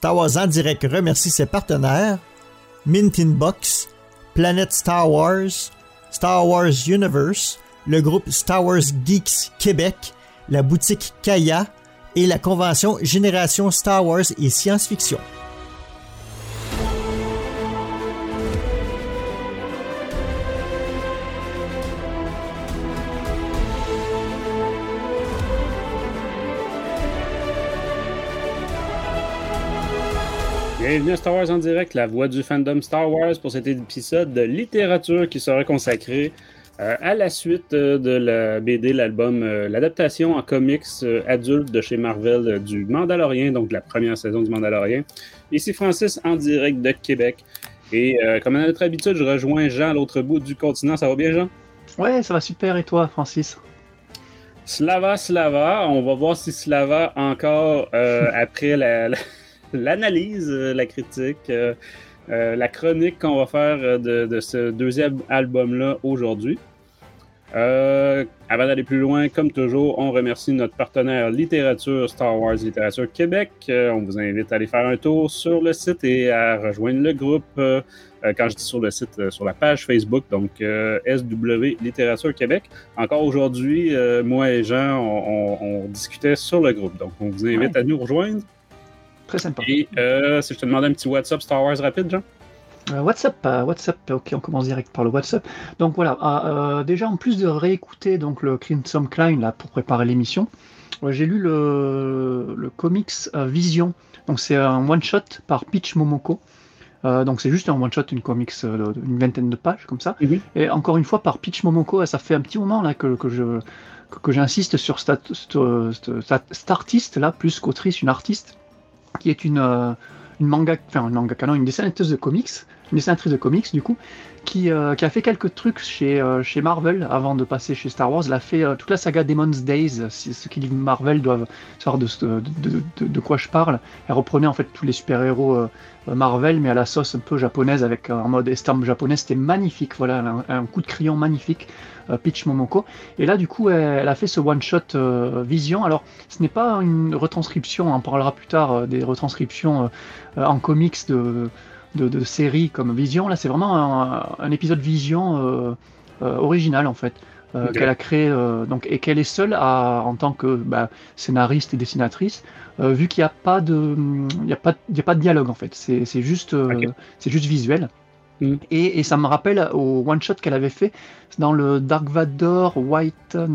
Star Wars en direct remercie ses partenaires Mint Inbox, Planète Star Wars Universe, le groupe Star Wars Geeks Québec, la boutique Kaya et la convention Génération Star Wars et Science-Fiction. Bienvenue à Star Wars en direct, la voix du fandom Star Wars pour cet épisode de littérature qui sera consacré à la suite de la BD, l'album, l'adaptation en comics adulte de chez Marvel du Mandalorian, donc la première saison du Mandalorian. Ici Francis en direct de Québec. Et comme à notre habitude, je rejoins Jean à l'autre bout du continent. Ça va bien, Jean? Ouais, ça va super. Et toi, Francis? Slava. On va voir si Slava encore après l'analyse, la critique, la chronique qu'on va faire de ce deuxième album-là aujourd'hui. Avant d'aller plus loin, comme toujours, on remercie notre partenaire littérature Star Wars Littérature Québec. On vous invite à aller faire un tour sur le site et à rejoindre le groupe. Quand je dis sur le site, sur la page Facebook, donc SW Littérature Québec. Encore aujourd'hui, moi et Jean, on discutait sur le groupe. Donc, on vous invite à nous rejoindre. Très sympa. Et si je te demande un petit WhatsApp Star Wars rapide, Jean? WhatsApp, ok, on commence direct par le WhatsApp. Donc voilà, déjà en plus de réécouter donc le Crimson Climb là pour préparer l'émission, j'ai lu le comics Vision. Donc c'est un one shot par Peach Momoko. Donc c'est juste un one shot, une comics d'une vingtaine de pages comme ça. Mm-hmm. Et encore une fois par Peach Momoko, ça fait un petit moment là que j'insiste sur cet artiste là plus qu'autrice, une artiste qui est une dessinatrice de comics, du coup, qui a fait quelques trucs chez Marvel avant de passer chez Star Wars. Elle a fait toute la saga Demon's Days. Ceux qui lisent Marvel doivent savoir de quoi je parle. Elle reprenait en fait tous les super-héros Marvel, mais à la sauce un peu japonaise, avec en mode estampe japonaise. C'était magnifique, voilà, un coup de crayon magnifique. Peach Momoko. Et là, du coup, elle a fait ce one-shot Vision. Alors, ce n'est pas une retranscription, on en parlera plus tard, des retranscriptions en comics de séries comme Vision. Là, c'est vraiment un épisode Vision original, en fait, qu'elle a créé, et qu'elle est seule en tant que scénariste et dessinatrice, vu qu'il n'y a pas de dialogue, en fait. C'est juste visuel. Et ça me rappelle au one-shot qu'elle avait fait dans le Dark Vador White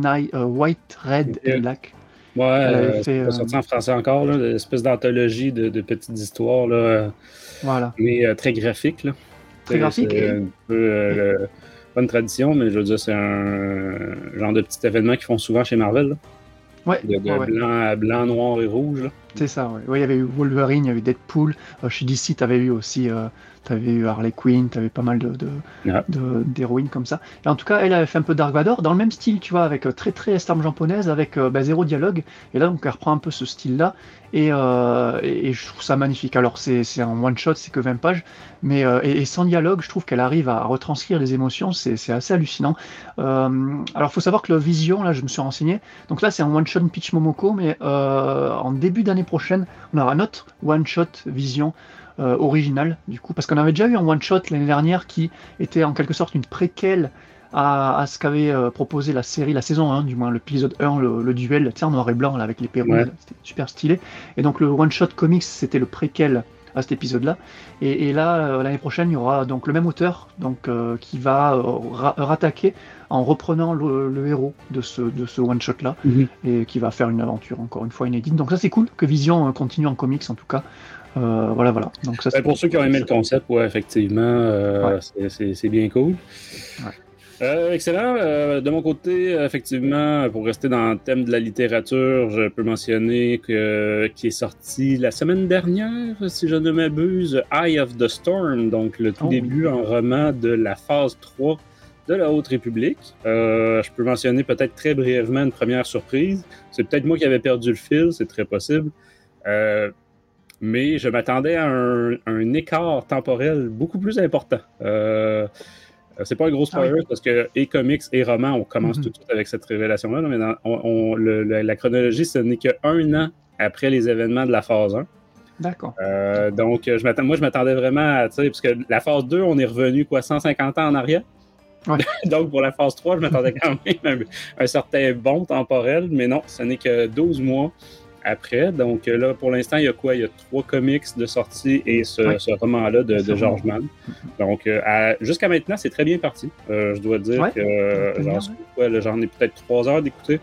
Red and Black. Ouais, c'est pas sorti en français encore, là, l'espèce d'anthologie de petites histoires, là, voilà. Mais très graphique. Là. Très graphique. C'est un peu pas une tradition, mais je veux dire, c'est un genre de petit événement qu'ils font souvent chez Marvel. Là. Ouais. Blanc, noir et rouge. Là. C'est ça, ouais. Ouais, il y avait eu Wolverine, il y avait Deadpool. Chez DC, tu avais eu aussi Harley Quinn, tu avais pas mal d'héroïnes comme ça. Et en tout cas, elle avait fait un peu Dark Vador, dans le même style, tu vois, avec très très estampe japonaise, avec zéro dialogue. Et là, donc, elle reprend un peu ce style-là. Et je trouve ça magnifique. Alors, c'est un one-shot, c'est que 20 pages. Mais et sans dialogue, je trouve qu'elle arrive à retranscrire les émotions. C'est assez hallucinant. Alors, il faut savoir que le Vision, là, je me suis renseigné. Donc là, c'est un one-shot Peach Momoko, mais en début d'année prochaine, on aura notre one-shot Vision original, du coup, parce qu'on avait déjà eu un one-shot l'année dernière qui était en quelque sorte une préquelle à ce qu'avait proposé la série, la saison 1, du moins l'épisode 1, le duel, tu sais, en noir et blanc, là, avec l'épée rouge, c'était super stylé. Et donc le one-shot comics, c'était le préquel à cet épisode-là. Et là, l'année prochaine, il y aura donc le même auteur donc, qui va rattaquer en reprenant le héros de ce one-shot-là, et qui va faire une aventure, encore une fois, inédite. Donc ça, c'est cool que Vision continue en comics, en tout cas. Voilà. Donc, ça, pour ceux qui ont aimé le concept, effectivement, c'est bien cool. Ouais. Excellent. De mon côté, effectivement, pour rester dans le thème de la littérature, je peux mentionner qui est sorti la semaine dernière, si je ne m'abuse, Eye of the Storm, donc le tout début en roman de la phase 3 de la Haute République. Je peux mentionner peut-être très brièvement une première surprise. C'est peut-être moi qui avais perdu le fil, c'est très possible. Mais je m'attendais à un écart temporel beaucoup plus important. C'est pas un gros spoiler parce que et comics et romans, on commence tout de suite avec cette révélation-là. Mais la chronologie, ce n'est qu'un an après les événements de la phase 1. D'accord. Donc, je m'attendais vraiment à, tu sais, parce que la phase 2, on est revenu, 150 ans en arrière? Ouais. Donc, pour la phase 3, je m'attendais quand même à un certain bond temporel, mais non, ce n'est que 12 mois après. Donc, là, pour l'instant, il y a 3 comics de sortie et ce roman-là de George Mann. Donc, jusqu'à maintenant, c'est très bien parti. Je dois dire que j'en ai peut-être 3 heures d'écouter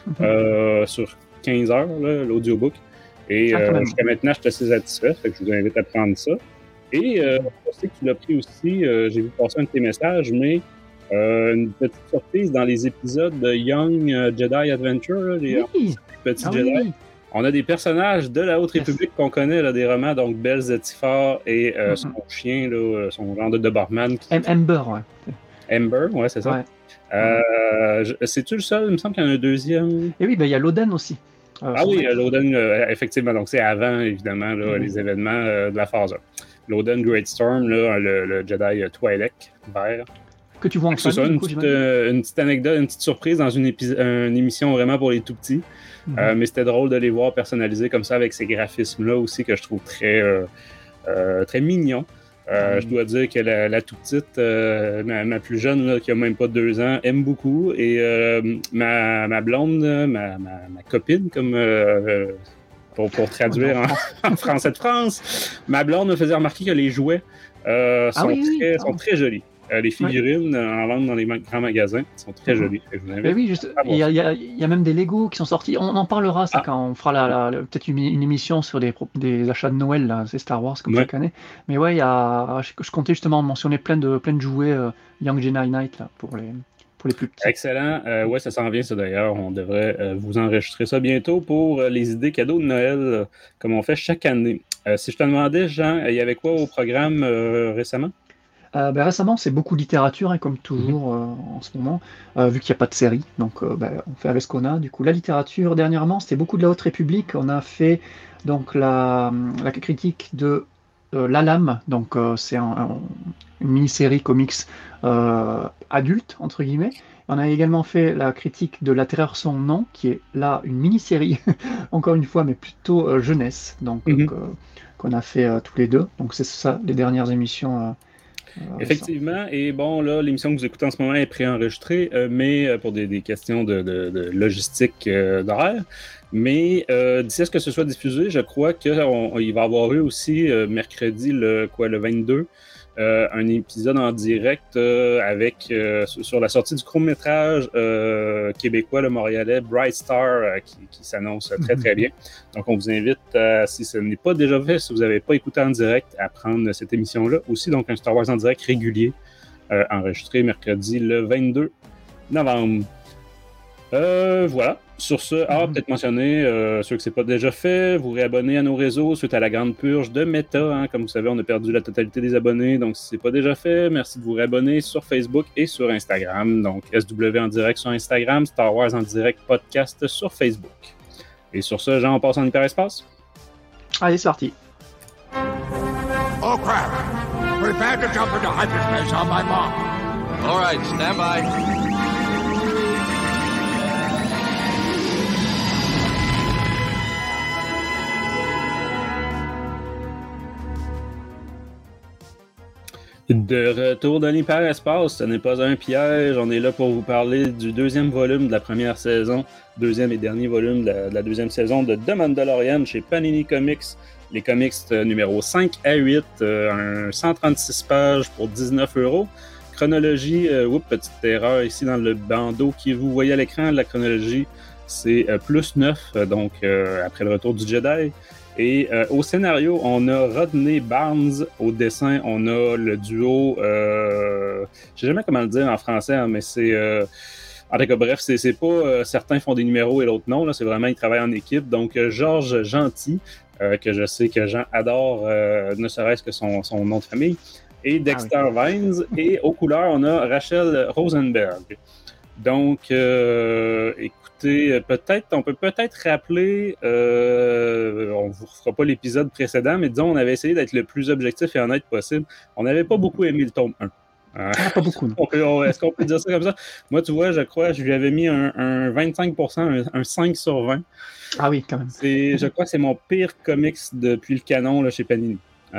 sur 15 heures, l'audiobook. Et jusqu'à maintenant, je suis assez satisfait. Fait que je vous invite à prendre ça. Et je sais que tu l'as pris aussi. J'ai vu passer un de tes messages, mais une petite surprise dans les épisodes de Young Jedi Adventure, les petits Jedi. Oui. On a des personnages de la Haute République qu'on connaît, là, des romans, donc Belle Zettifar et son chien, là, son genre de Doberman. Ember, ouais. Ember, ouais, c'est ça. Ouais. C'est-tu le seul? Il me semble qu'il y en a un deuxième. Et oui, il y a Loden aussi. Oui, Loden, effectivement. Donc, c'est avant, évidemment, là, les événements de la phase 1. Loden Greatstorm, là, le Jedi Twi'lek vert. Que tu vois en famille, une petite anecdote, une petite surprise dans une émission vraiment pour les tout petits. Mais c'était drôle de les voir personnalisés comme ça avec ces graphismes-là aussi que je trouve très mignons. Je dois dire que la toute petite, ma plus jeune, là, qui a même pas 2 ans, aime beaucoup. Et ma blonde, ma copine, comme pour traduire en français de France, ma blonde me faisait remarquer que les jouets sont très jolis. Les figurines en vente dans les grands magasins sont très jolies. Oui, il y a même des Lego qui sont sortis. On en parlera ça quand on fera peut-être une émission sur des achats de Noël, là, c'est Star Wars comme chaque année. Mais ouais, je comptais justement mentionner plein de jouets Young Jedi Knight là, pour les plus petits. Excellent. Ouais, ça s'en vient ça d'ailleurs. On devrait vous enregistrer ça bientôt pour les idées cadeaux de Noël comme on fait chaque année. Si je te demandais, Jean, il y avait quoi au programme récemment? Récemment, c'est beaucoup de littérature, comme toujours en ce moment, vu qu'il n'y a pas de série. Donc, on fait avec ce qu'on a. Du coup, la littérature, dernièrement, c'était beaucoup de la Haute République. On a fait donc la critique de La Lame. Donc, c'est une mini-série comics adulte, entre guillemets. On a également fait la critique de La Terreur sans nom, qui est là une mini-série, encore une fois, mais plutôt jeunesse. Donc, qu'on a fait tous les deux. Donc, c'est ça, les dernières émissions. Effectivement, et bon, là, l'émission que vous écoutez en ce moment est préenregistrée, mais pour des questions de logistique d'horaire. Mais d'ici à ce que ce soit diffusé, je crois qu'il va y avoir eu aussi mercredi, le 22, un épisode en direct avec sur la sortie du court-métrage québécois, le Montréalais Bright Star, qui s'annonce très très bien. Donc on vous invite, si ce n'est pas déjà fait, si vous n'avez pas écouté en direct, à prendre cette émission-là. Aussi donc un Star Wars en direct régulier, enregistré mercredi le 22 novembre. Voilà. Sur ce, peut-être mentionner, ceux que c'est pas déjà fait, vous réabonner à nos réseaux suite à la grande purge de Meta. Comme vous savez, on a perdu la totalité des abonnés, donc si c'est pas déjà fait, merci de vous réabonner sur Facebook et sur Instagram. Donc SW en direct sur Instagram, Star Wars en direct podcast sur Facebook. Et sur ce, Jean, on passe en hyperespace? Allez, c'est parti. Oh crap! Prepare to jump into hyperspace on my mark. All right, stand by. De retour dans l'hyperespace, ce n'est pas un piège, on est là pour vous parler du 2e volume de la première saison, 2e et dernier volume de la 2e saison de The Mandalorian chez Panini Comics, les comics numéro 5 à 8, un 136 pages pour 19€. Chronologie, petite erreur ici dans le bandeau qui vous voyez à l'écran, la chronologie c'est plus 9, donc après le retour du Jedi. Et au scénario, on a Rodney Barnes. Au dessin, on a le duo... je sais jamais comment le dire en français, hein, mais c'est... en tout cas, bref, c'est pas... certains font des numéros et l'autre non. Là, c'est vraiment, ils travaillent en équipe. Donc, Georges Gentil, que je sais que Jean adore, ne serait-ce que son nom de famille, et Dexter Vines. Et aux couleurs, on a Rachel Rosenberg. Donc, écoutez, on peut peut-être rappeler, on ne vous refera pas l'épisode précédent, mais disons, on avait essayé d'être le plus objectif et honnête possible. On n'avait pas beaucoup aimé le tome 1. Pas beaucoup. Est-ce qu'on peut dire ça comme ça? Moi, tu vois, je crois que je lui avais mis un 25%, un 5 sur 20. Ah oui, quand même. Je crois que c'est mon pire comics depuis le canon là, chez Panini.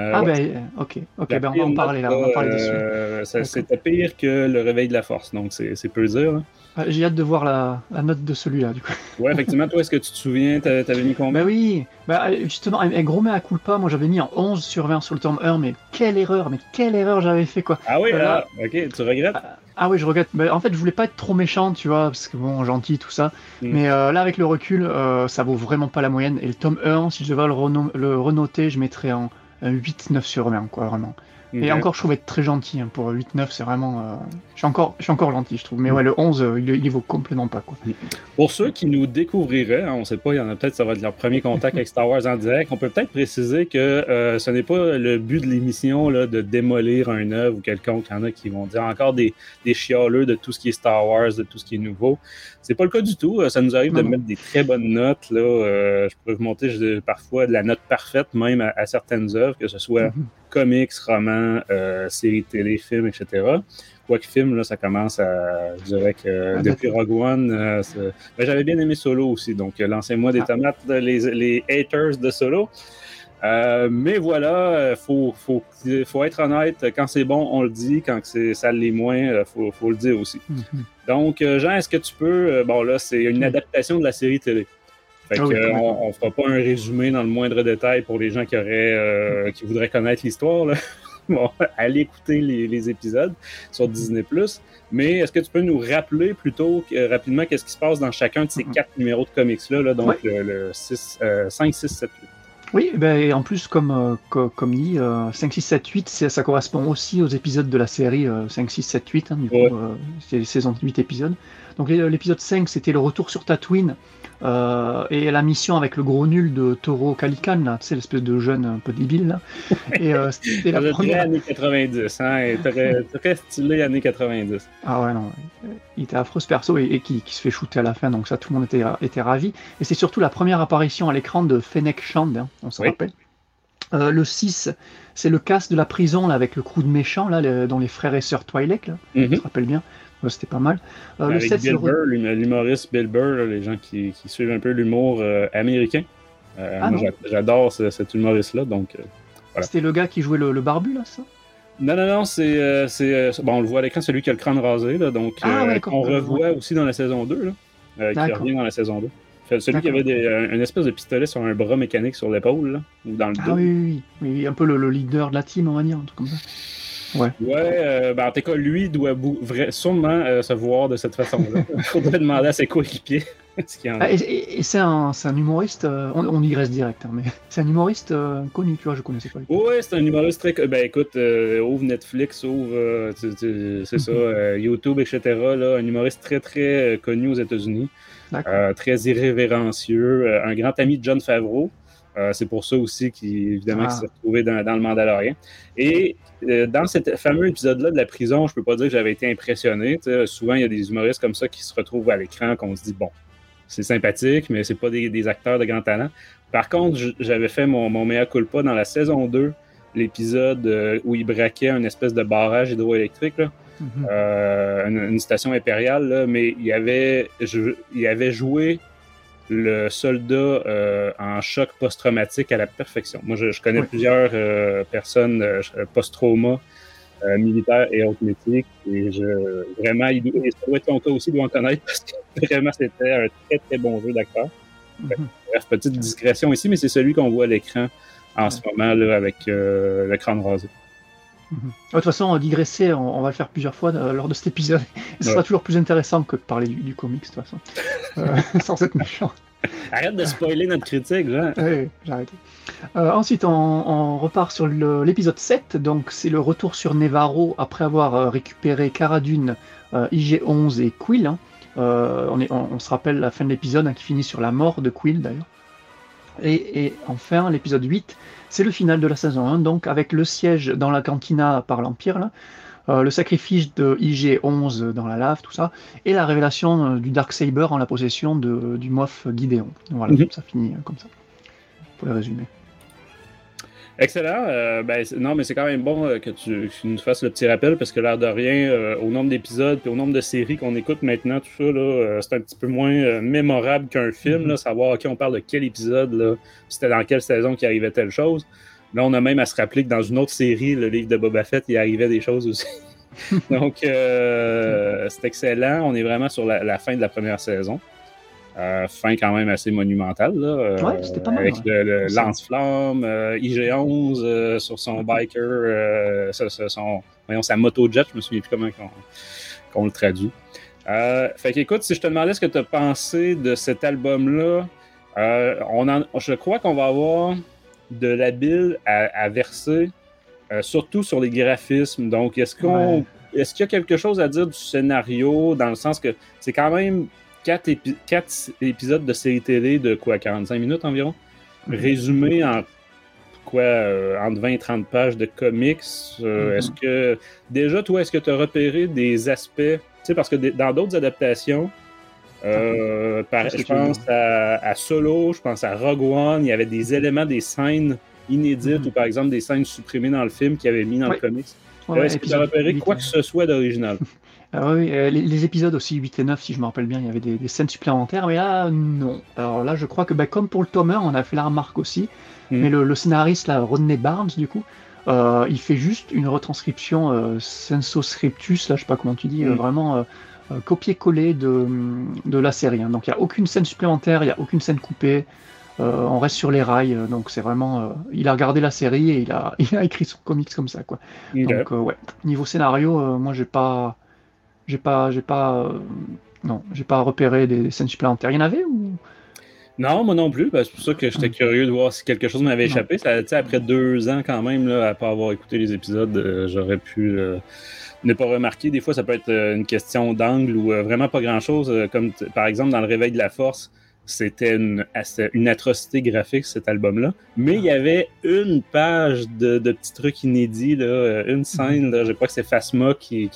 Ok, ben on va en parler là, on va parler dessus. C'était pire que Le Réveil de la Force, donc c'est peu dire. Hein. J'ai hâte de voir la note de celui-là, du coup. Ouais, effectivement, toi, est-ce que tu te souviens, t'avais mis combien? Ben oui, justement, un gros mea culpa, moi j'avais mis un 11 sur 20 sur le tome 1, mais quelle erreur j'avais fait, quoi. Ah oui, ok, tu regrettes? Ah oui, je regrette. En fait, je voulais pas être trop méchant, tu vois, parce que bon, gentil, tout ça. Mais là, avec le recul, ça vaut vraiment pas la moyenne. Et le tome 1, si je devais le renoter, je mettrais un 8-9 sur 20, quoi, vraiment. Et encore, je trouvais être très gentil. Hein, pour 8-9, c'est vraiment... Je suis encore gentil, je trouve. Mais ouais, le 11, il vaut complètement pas, quoi. Pour ceux qui nous découvriraient, hein, on sait pas, il y en a peut-être, ça va être leur premier contact avec Star Wars en direct, on peut peut-être préciser que ce n'est pas le but de l'émission là, de démolir un œuvre ou quelconque. Il y en a qui vont dire encore des chialeux de tout ce qui est Star Wars, de tout ce qui est nouveau. C'est pas le cas du tout. Ça nous arrive de mettre des très bonnes notes. Là. Je pourrais vous montrer parfois de la note parfaite, même à certaines œuvres, que ce soit comics, romans, séries télé, films, etc. Quoique film, là, ça commence à... Je dirais que depuis Rogue One, j'avais bien aimé Solo aussi. Donc, lancez-moi des tomates, les haters de Solo. Mais voilà, faut être honnête. Quand c'est bon, on le dit. Quand ça l'est moins, faut le dire aussi. Donc, Jean, est-ce que tu peux... bon, là, c'est une adaptation de la série télé. Fait on fera pas un résumé dans le moindre détail pour les gens qui voudraient connaître l'histoire, là. Bon, allez écouter les épisodes sur Disney+. Mais est-ce que tu peux nous rappeler plutôt rapidement qu'est-ce qui se passe dans chacun de ces 4 numéros de comics-là, là, donc le 5, 6, 7, 8? Oui, et en plus, comme dit, 5, 6, 7, 8, ça correspond aussi aux épisodes de la série 5, 6, 7, 8. Hein, du coup, c'est saison de 8 épisodes. Donc l'épisode 5, c'était le retour sur Tatooine. Et la mission avec le gros nul de Toro Calican, là, tu sais, l'espèce de jeune un peu débile, là. Et c'était la première... années 90, hein, et très stylé années 90. Ah ouais, non, il était affreux ce perso et qui se fait shooter à la fin, donc ça, tout le monde était ravi. Et c'est surtout la première apparition à l'écran de Fennec Shand, hein, on se rappelle. Le 6, c'est le casse de la prison, là, avec le crew de méchants, là, dont les frères et sœurs Twi'lek, là, on se rappelle bien. C'était pas mal. Avec le 7, Bill Burr, l'humoriste Bill Burr, là, les gens qui suivent un peu l'humour américain. Moi, j'adore cet humoriste-là. Donc, voilà. C'était le gars qui jouait le barbu, là, ça? Non, c'est bon, on le voit à l'écran, celui qui a le crâne rasé, là, donc on revoit aussi dans la saison 2, là, qui revient dans la saison 2. Celui qui avait une espèce de pistolet sur un bras mécanique sur l'épaule, là, ou dans le dos. Ah oui, un peu le leader de la team, on va dire, un truc comme ça. Ouais, en tout cas, lui doit sûrement se voir de cette façon-là. Il faudrait demander à ses coéquipiers ce qu'il y en a. Et c'est un humoriste, on y reste direct, hein, mais c'est un humoriste connu, tu vois, je connaissais pas. Oui, c'est un humoriste très... Ben écoute, ouvre Netflix, ouvre, c'est ça, YouTube, etc. Là, un humoriste très, très connu aux États-Unis. Très irrévérencieux, un grand ami de Jon Favreau. C'est pour ça aussi qu'il s'est retrouvé dans le Mandalorian. Et dans ce fameux épisode-là de la prison, je peux pas dire que j'avais été impressionné. Souvent, il y a des humoristes comme ça qui se retrouvent à l'écran, qu'on se dit, bon, c'est sympathique, mais c'est pas des acteurs de grand talent. Par contre, j'avais fait mon mea culpa dans la saison 2, l'épisode où il braquait une espèce de barrage hydroélectrique, là. Une station impériale, là, mais il avait joué le soldat en choc post-traumatique à la perfection. Moi, je connais plusieurs personnes post-trauma, militaires et autres métiers, et vraiment, et ça doit être ton cas aussi, doit en connaître, parce que vraiment, c'était un très, très bon jeu d'acteur. Bref, petite discrétion ici, mais c'est celui qu'on voit à l'écran en ce moment, là, avec le crâne rasé. De toute façon, digresser, on va le faire plusieurs fois lors de cet épisode. Ce sera toujours plus intéressant que de parler du comics, de toute façon. Sans être méchant. Arrête de spoiler notre critique, Jean. Oui, j'ai arrêté. Ensuite, on repart sur l'épisode 7. Donc, c'est le retour sur Nevarro après avoir récupéré Cara Dune, IG-11 et Quill. Hein. On se rappelle la fin de l'épisode, hein, qui finit sur la mort de Quill, d'ailleurs. Et enfin, l'épisode 8, c'est le final de la saison 1, donc avec le siège dans la cantina par l'Empire, là, le sacrifice de IG-11 dans la lave, tout ça, et la révélation du Darksaber en la possession du Moff Gideon. Voilà, ça finit comme ça, pour le résumer. Excellent. Non, mais c'est quand même bon que tu nous fasses le petit rappel parce que l'air de rien, au nombre d'épisodes et au nombre de séries qu'on écoute maintenant, tout ça, là, c'est un petit peu moins mémorable qu'un film, là, savoir, OK, on parle de quel épisode, là, c'était dans quelle saison qu'il arrivait telle chose. Là, on a même à se rappeler que dans une autre série, le livre de Boba Fett, il arrivait des choses aussi. Donc, c'est excellent. On est vraiment sur la fin de la première saison. Fin quand même assez monumentale. Là, ouais, c'était pas mal. Avec le lance-flamme, IG-11 sur son biker, sa moto-jet, je me souviens plus comment qu'on le traduit. Fait qu'écoute, si je te demandais ce que tu as pensé de cet album-là, je crois qu'on va avoir de la bile à verser, surtout sur les graphismes. Donc, est-ce qu'il y a quelque chose à dire du scénario, dans le sens que c'est quand même 4 épisodes de série télé de 45 minutes environ, résumés en entre 20 et 30 pages de comics. Est-ce que, déjà, toi, est-ce que tu as repéré des aspects, tu sais, parce que dans d'autres adaptations, je pense à Solo, je pense à Rogue One, il y avait des éléments, des scènes inédites ou par exemple des scènes supprimées dans le film qu'ils avaient mis dans le comics. Est-ce que tu as repéré quoi que ce soit d'original? Oui, les épisodes aussi 8 et 9, si je me rappelle bien, il y avait des scènes supplémentaires, mais là, non. Alors là, je crois que comme pour le tome 1, on a fait la remarque aussi, mais le scénariste, là, Rodney Barnes, du coup, il fait juste une retranscription sensu scriptus, là, je sais pas comment tu dis, vraiment copier-coller de la série. Hein. Donc il n'y a aucune scène supplémentaire, il n'y a aucune scène coupée, on reste sur les rails, donc c'est vraiment... il a regardé la série et il a écrit son comics comme ça, quoi. Donc ouais, niveau scénario, moi j'ai pas repéré des scènes supplémentaires. Il y en avait ou... Non, moi non plus. C'est pour ça que j'étais curieux de voir si quelque chose m'avait échappé. Ça, après 2 ans quand même, là, à pas avoir écouté les épisodes, j'aurais pu ne pas remarquer. Des fois, ça peut être une question d'angle ou vraiment pas grand-chose. Comme par exemple, dans Le Réveil de la Force, c'était une atrocité graphique, cet album-là. Mais il y avait une page de petits trucs inédits, là, une scène, là, je crois que c'est Phasma qui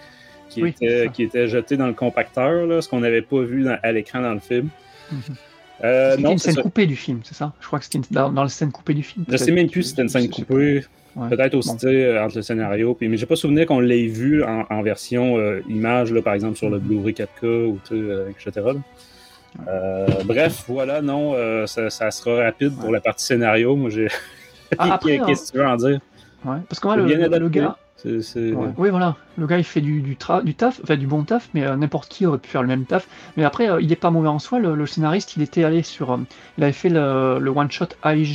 était jeté dans le compacteur, là, ce qu'on n'avait pas vu à l'écran dans le film. C'était une scène coupée du film, c'est ça? Je crois que c'était dans la scène coupée du film. Je sais même plus si c'était une scène coupée. Ouais. Peut-être aussi entre le scénario. Mais j'ai pas souvenir qu'on l'ait vu en version image, là, par exemple sur le Blu-ray 4K, ou, etc. Bref, voilà, non, ça sera rapide pour la partie scénario. Moi, j'ai. Qu'est-ce que tu veux en dire? Ouais, parce que moi, le gars. Oui, voilà. Le gars, il fait du taf, enfin du bon taf, mais n'importe qui aurait pu faire le même taf. Mais après, il n'est pas mauvais en soi. Le scénariste, il était allé sur. Il avait fait le one-shot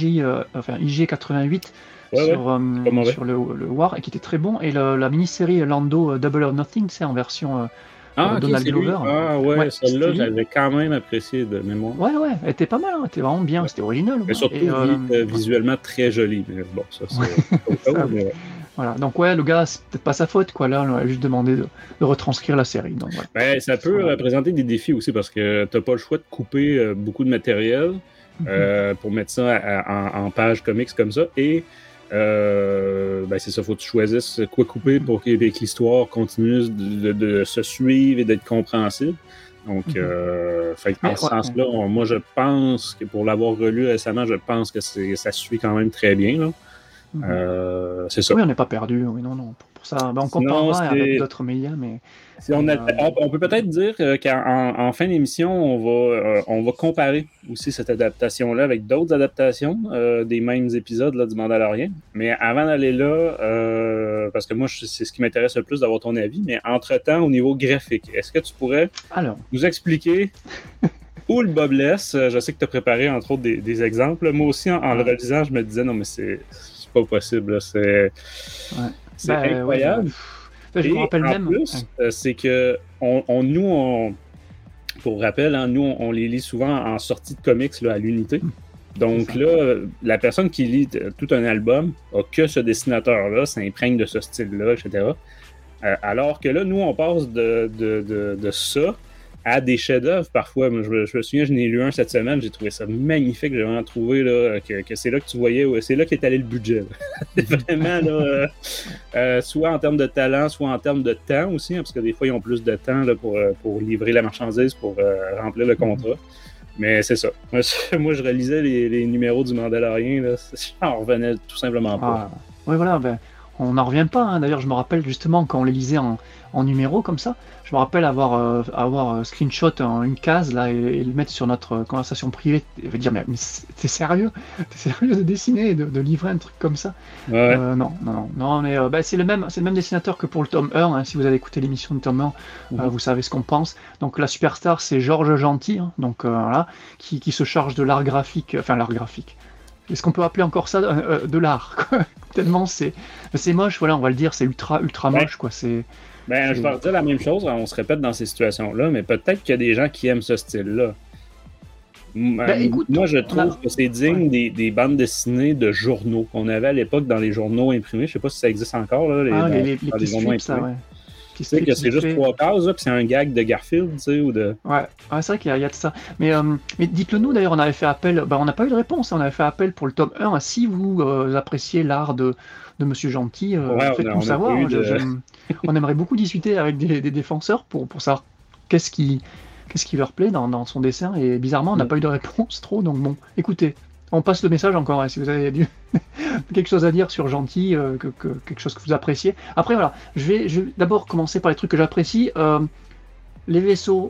IG 88 sur le War, et qui était très bon. Et la mini-série Lando Double or Nothing, c'est en version Donald Glover. Celle-là, j'avais quand même apprécié de mémoire. Ouais, elle était pas mal, elle était vraiment bien, c'était original. Mais surtout, visuellement très joli. Mais bon, ça, c'est. Voilà, donc le gars, c'est peut-être pas sa faute, quoi. Là, on lui a juste demandé de retranscrire la série. Donc, ça peut représenter des défis aussi parce que t'as pas le choix de couper beaucoup de matériel pour mettre ça en page comics comme ça. Et c'est ça, faut que tu choisisses quoi couper pour que l'histoire continue de se suivre et d'être compréhensible. Donc, en ce sens-là, moi, je pense que pour l'avoir relu récemment, je pense que ça suit quand même très bien, là. C'est ça. Oui, on n'est pas perdu. Oui, non. Pour ça, on comparera avec d'autres médias, mais on peut peut-être dire qu'en fin d'émission, on va comparer aussi cette adaptation-là avec d'autres adaptations des mêmes épisodes là, du Mandalorian. Mais avant d'aller là, parce que moi, c'est ce qui m'intéresse le plus d'avoir ton avis, mais entre-temps, au niveau graphique, est-ce que tu pourrais nous expliquer où le bas blesse? Je sais que tu as préparé, entre autres, des exemples. Moi aussi, en le relisant, je me disais, non, mais c'est pas possible. Là. C'est incroyable. Je me rappelle même. Plus, c'est que nous, pour rappel, nous, on les lit souvent en sortie de comics là, à l'unité. Donc là, la personne qui lit tout un album a que ce dessinateur-là, s'imprègne de ce style-là, etc. Alors que là, nous, on passe de ça à des chefs-d'œuvre parfois. Moi, je me souviens, je n'ai lu un cette semaine, j'ai trouvé ça magnifique. J'ai vraiment trouvé là, que c'est là que tu voyais, c'est là qu'est allé le budget. Vraiment, là, soit en termes de talent, soit en termes de temps aussi, parce que des fois, ils ont plus de temps là, pour livrer la marchandise, pour remplir le contrat. Mais c'est ça. Moi, je relisais les numéros du Mandalorian, là, j'en revenais tout simplement pas. Oui, voilà, on n'en revient pas. Hein. D'ailleurs, je me rappelle justement quand on les lisait en numéros comme ça, je me rappelle avoir screenshot une case là et le mettre sur notre conversation privée et dire mais t'es sérieux de dessiner et de livrer un truc comme ça? Ouais. Non, mais c'est le même dessinateur que pour le tome 1. Hein. Si vous avez écouté l'émission du tome 1, vous savez ce qu'on pense. Donc la superstar, c'est Georges Gentil, hein. Donc voilà, qui se charge de l'art graphique, l'art graphique. Est-ce qu'on peut appeler encore ça de l'art, quoi. Tellement c'est moche, voilà, on va le dire, c'est ultra moche, quoi. Je vais dire la même chose, on se répète dans ces situations-là, mais peut-être qu'il y a des gens qui aiment ce style-là. Écoute, moi, je trouve que c'est digne des bandes dessinées de journaux qu'on avait à l'époque dans les journaux imprimés. Je sais pas si ça existe encore, là, les petits strips, ça, ouais. Tu sais que c'est juste 3 cases, puis c'est un gag de Garfield, tu sais, ou de... Ouais, c'est vrai qu'il y a de ça. Mais dites-le nous, d'ailleurs, on avait fait appel... on n'a pas eu de réponse, on avait fait appel pour le tome 1. Si vous appréciez l'art de Monsieur Gentil, faites-nous savoir. On aimerait beaucoup discuter avec des défenseurs pour savoir qu'est-ce qui leur plaît dans son dessin. Et bizarrement, on n'a pas eu de réponse trop, donc bon, écoutez. On passe le message encore, hein, si vous avez quelque chose à dire sur Gentil, quelque chose que vous appréciez. Après, voilà, je vais d'abord commencer par les trucs que j'apprécie. Les vaisseaux,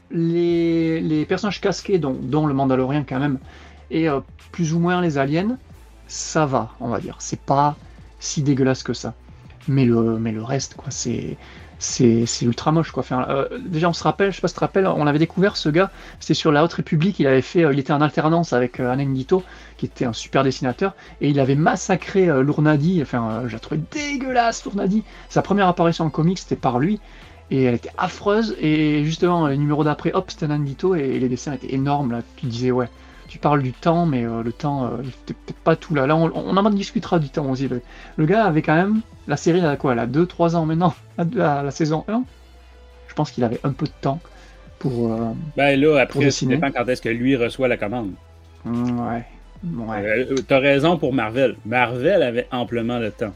les personnages casqués, dont le Mandalorian quand même, et plus ou moins les aliens, ça va, on va dire. C'est pas si dégueulasse que ça. Mais le reste, quoi, c'est ultra moche, quoi. Déjà, on se rappelle, je sais pas si tu te rappelles, on avait découvert ce gars, c'était sur la Haute République, il était en alternance avec Alain Guito, qui était un super dessinateur, et il avait massacré Lournadi, je la trouvais dégueulasse, Lournadi. Sa première apparition en comics, c'était par lui, et elle était affreuse, et justement, le numéro d'après, hop, c'était Alain Guito, et les dessins étaient énormes, là, tu disais, ouais, tu parles du temps, mais le temps, il était peut-être pas tout là. Là, on en discutera du temps aussi. Le gars avait quand même, la série, elle a 2-3 ans maintenant, la saison 1. Je pense qu'il avait un peu de temps pour après, ça dessiner. dépend quand est-ce que lui reçoit la commande. Ouais. T'as raison pour Marvel. Marvel avait amplement le temps.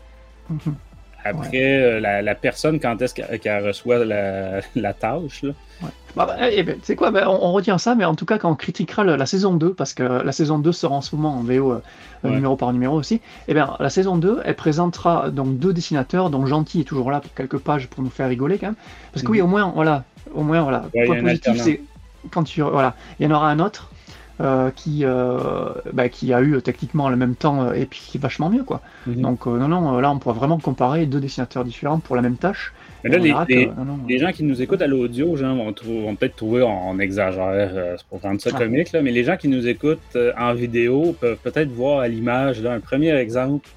Après, la personne, quand est-ce qu'elle reçoit la tâche, là? Ouais. Tu sais quoi, on retient ça, mais en tout cas, quand on critiquera la saison 2, parce que la saison 2 sera en ce moment en VO, numéro par numéro aussi, la saison 2, elle présentera donc 2 dessinateurs, dont Gentil est toujours là pour quelques pages pour nous faire rigoler quand même. Parce que oui, au moins, voilà. Point positif, c'est quand il y en aura un autre. Qui a eu techniquement le même temps et puis qui est vachement mieux, quoi. Donc là on pourra vraiment comparer 2 dessinateurs différents pour la même tâche. Mais là, les gens qui nous écoutent à l'audio, vont peut-être trouver on exagère pour rendre ça comique, là, mais les gens qui nous écoutent en vidéo peuvent peut-être voir à l'image là, un premier exemple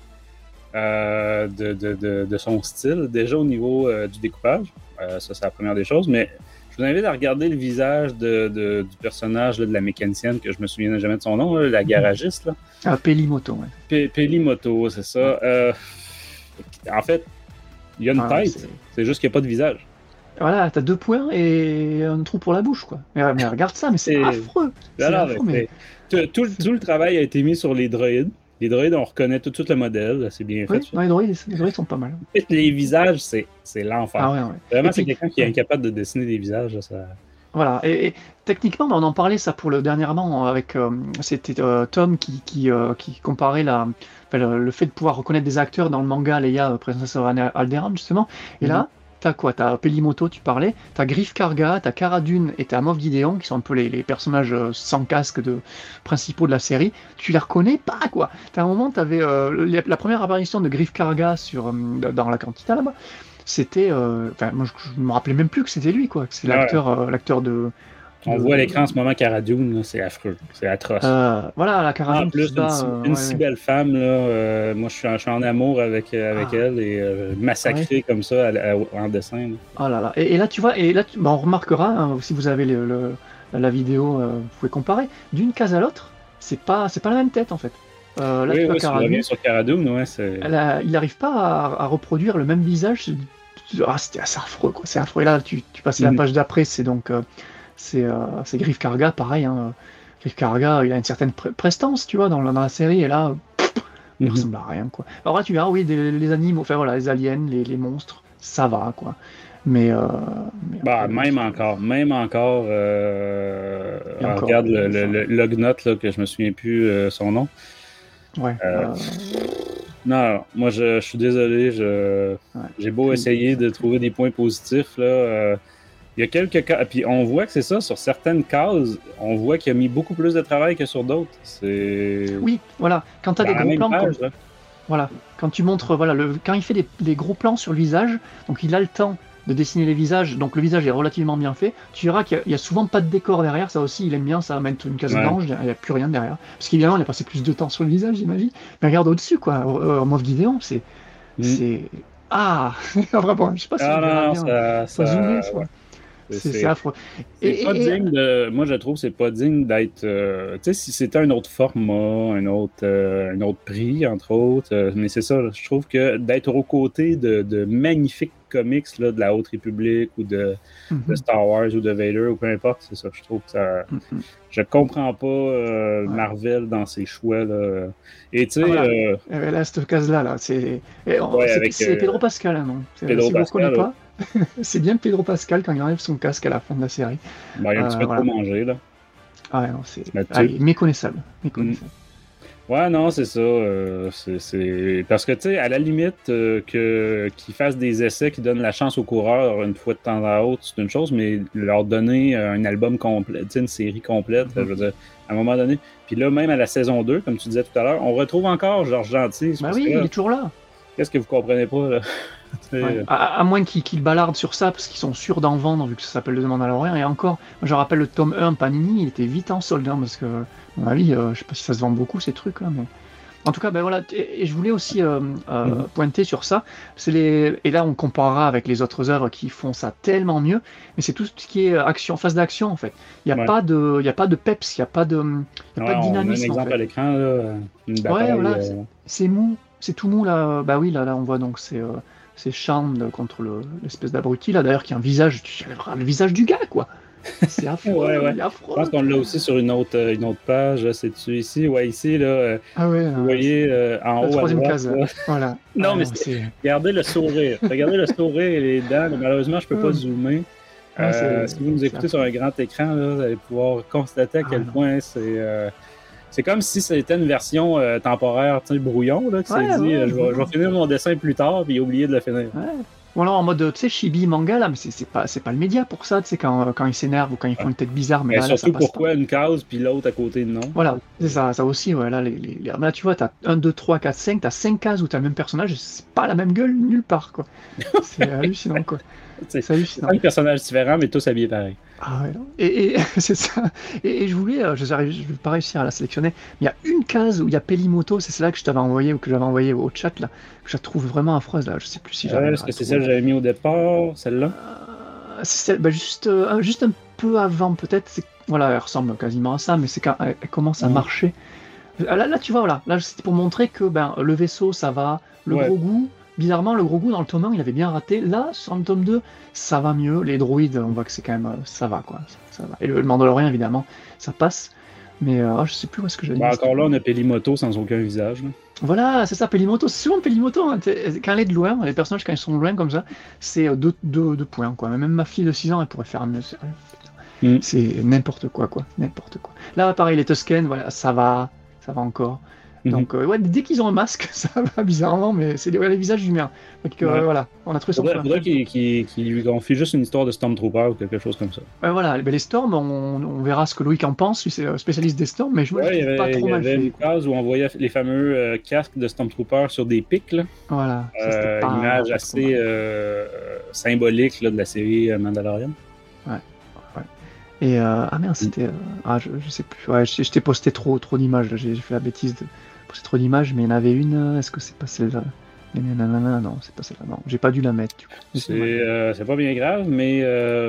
de son style, déjà au niveau du découpage. Ça, c'est la première des choses, mais je vous invite à regarder le visage du personnage là, de la mécanicienne, que je me souviens jamais de son nom, là, la garagiste. Là. Pelimoto, ouais. Pelimoto, c'est ça. En fait, il y a une tête, c'est juste qu'il n'y a pas de visage. Voilà, t'as 2 points et un trou pour la bouche, quoi. Mais regarde ça, mais c'est affreux. Tout le travail a été mis sur les droïdes. Les droïdes, on reconnaît tout de suite le modèle, c'est bien fait. Les droïdes sont pas mal. Les visages, c'est l'enfer. Vraiment, c'est puis, quelqu'un qui est incapable de dessiner des visages. Ça... Voilà, et techniquement, on en parlait ça pour le dernièrement avec c'était Tom qui comparait le fait de pouvoir reconnaître des acteurs dans le manga Leia Princess of Alderaan justement. Et là, t'as quoi? T'as Pelimoto, tu parlais, t'as Griff Karga, t'as Cara Dune et t'as Moff Gideon qui sont un peu les personnages sans casque principaux de la série. Tu les reconnais pas, quoi. T'as un moment, t'avais la première apparition de Griff Karga dans la Quantita là-bas. C'était, moi je me rappelais même plus que c'était lui, quoi. Que c'est l'acteur de. On voit à l'écran en ce moment Cara Dune, c'est affreux, c'est atroce. Voilà, la Cara Dune. En plus, une si belle femme, là, moi je suis en amour avec elle et massacrée comme ça en dessin. Là. Oh là là. Et là, tu vois, on remarquera, hein, si vous avez la vidéo, vous pouvez comparer. D'une case à l'autre, c'est pas la même tête en fait. Là, tu vois, Cara Dune, sur Cara Dune, il n'arrive pas à reproduire le même visage. C'était assez affreux, quoi. C'est affreux. Et là, tu passes la page d'après, c'est donc. C'est Griff Karga, pareil. Hein. Griff Karga, il a une certaine prestance, tu vois, dans la série, et là, il ressemble à rien, quoi. Alors là, tu verras, oui, les animaux, les aliens, les monstres, ça va, quoi. Mais même encore. Regarde le Lognot, là, que je me souviens plus son nom. Ouais. Non, moi je suis désolé, j'ai beau essayer de trouver des points positifs, là. Il y a quelques cas, puis on voit que c'est ça, sur certaines cases, on voit qu'il a mis beaucoup plus de travail que sur d'autres. Oui, voilà. Quand tu as des gros plans, voilà. Quand tu montres, voilà, quand il fait des gros plans sur le visage, donc il a le temps de dessiner les visages, donc le visage est relativement bien fait. Tu verras qu'il y a souvent pas de décor derrière, ça aussi, il aime bien ça, mettre une case blanche, il n'y a plus rien derrière. Parce qu'évidemment, il a passé plus de temps sur le visage, j'imagine. Mais regarde au-dessus, quoi, Moff Gideon, c'est. Ah vraiment, je sais pas si on verra bien. Ça zoomer, quoi. C'est affreux. C'est pas digne de. Moi, je trouve que c'est pas digne d'être. Tu sais, si c'était un autre format, un autre prix, entre autres. Mais c'est ça, je trouve que d'être aux côtés de magnifiques comics là, de la Haute République ou de Star Wars ou de Vader ou peu importe, c'est ça. Je trouve que ça. Je comprends pas Marvel dans ses choix. Là. Et tu sais. Là, cette case-là, c'est Pedro Pascal, hein, non? Pedro Pascal. Pas. C'est bien Pedro Pascal quand il enlève son casque à la fin de la série. Il y a un petit peu trop mangé, là. Ah non, c'est méconnaissable. Ouais, non, c'est ça. C'est parce que, tu sais, à la limite, qu'ils fassent des essais qui donnent la chance aux coureurs une fois de temps à autre, c'est une chose, mais leur donner un album complet, tu sais, une série complète, je veux dire, à un moment donné. Puis là, même à la saison 2, comme tu disais tout à l'heure, on retrouve encore Georges Gentil. Bah oui, il est toujours là. Qu'est-ce que vous comprenez pas, là? À moins qu'ils balardent sur ça, parce qu'ils sont sûrs d'en vendre, vu que ça s'appelle Le Mandalorian. Et encore, je rappelle le tome 1 Panini, il était vite en solde, hein, parce que, à mon avis, je sais pas si ça se vend beaucoup, ces trucs-là, mais... En tout cas, ben voilà, et je voulais aussi pointer sur ça. Et là, on comparera avec les autres œuvres qui font ça tellement mieux, mais c'est tout ce qui est action, phase d'action, en fait. Il n'y a pas de peps, il n'y a pas de dynamisme. On a un exemple en fait. À l'écran, là, une bataille, voilà, c'est mou, c'est tout mou, là. Bah oui, là on voit donc c'est Charmed contre l'espèce d'abruti, là, d'ailleurs, qui a un visage, le visage du gars, quoi. C'est affreux, affreux. Je pense qu'on l'a aussi sur une autre page, c'est-tu ici? Ouais, ici, là. Vous voyez en haut à droite. Case, voilà. Non, mais regardez le sourire. Regardez le sourire et les dents. Malheureusement, je peux pas zoomer. Si vous nous écoutez sur un grand écran, là, vous allez pouvoir constater à quel point c'est comme si c'était une version temporaire, tu sais, brouillon, là, qui s'est dit je vais finir mon dessin plus tard, puis il a oublié de le finir. Ou alors en mode, tu sais, chibi manga, là, mais c'est pas le média pour ça, tu sais, quand ils s'énervent ou quand ils font une tête bizarre. Mais là, surtout, ça passe pourquoi pas. une case puis l'autre à côté de non? Voilà, c'est ça aussi, ouais. Là, là, tu vois, t'as 1, 2, 3, 4, 5, t'as 5 cases où t'as le même personnage, c'est pas la même gueule nulle part, quoi. C'est hallucinant, quoi. C'est hallucinant. 5 personnages différents, mais tous habillés pareil. Ah ouais, et c'est ça. Et je voulais, je vais pas réussir à la sélectionner. Il y a une case où il y a Pelimoto, c'est celle-là que je t'avais envoyé ou que j'avais envoyé au chat là, que je la trouve vraiment affreuse là. Je sais plus si j'avais. Est-ce que c'est celle que j'avais mis au départ, celle-là? C'est celle, juste un peu avant peut-être. Voilà, elle ressemble quasiment à ça, mais c'est quand elle commence à marcher. Là, tu vois, voilà, là c'était pour montrer que le vaisseau ça va, gros goût. Bizarrement, le gros goût dans le tome 1, il avait bien raté. Là, sur le tome 2, ça va mieux. Les droïdes, on voit que c'est quand même... ça va, quoi. Ça va. Et le Mandalorian, évidemment, ça passe. Mais je sais plus où est-ce que j'avais dit. Encore là, on a Pelimoto sans aucun visage. Là. Voilà, c'est ça, Pelimoto. C'est souvent Pelimoto. Hein. Quand elle est de loin, les personnages, quand ils sont de loin comme ça, c'est deux points, quoi. Même ma fille de 6 ans, elle pourrait faire mieux. C'est n'importe quoi. N'importe quoi. Là, pareil, les Tusken, voilà, ça va encore. Donc, dès qu'ils ont un masque, ça va bizarrement, mais c'est les visages humains. Donc, voilà, on a trouvé ça. Il faudrait qu'ils lui confient juste une histoire de Stormtrooper ou quelque chose comme ça. Voilà, les Storms, on verra ce que Loïc en pense, lui c'est spécialiste des Storms, mais je me trouve pas trop mal fait. Il y avait une case où on voyait les fameux casques de Stormtrooper sur des pics. Là. Voilà. Une image assez symbolique là, de la série Mandalorian. Ouais. Et merde, c'était. Je sais plus. Ouais, je t'ai posté trop d'images. J'ai fait la bêtise de poster trop d'images, mais il y en avait une. Est-ce que c'est pas celle-là? Non, c'est pas celle-là. Non, j'ai pas dû la mettre. Du coup. C'est pas bien grave, mais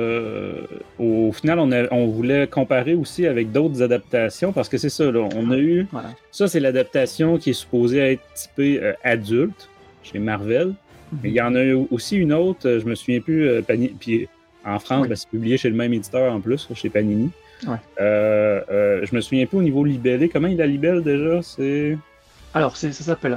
au final, on voulait comparer aussi avec d'autres adaptations parce que c'est ça. Là, on a eu. Voilà. Ça, c'est l'adaptation qui est supposée être typée adulte chez Marvel. Mais il y en a eu aussi une autre. Je me souviens plus. Puis en France, c'est publié chez le même éditeur en plus, chez Panini. Ouais. Je me souviens plus au niveau libellé. Comment il la libelle déjà? C'est Alors, ça s'appelle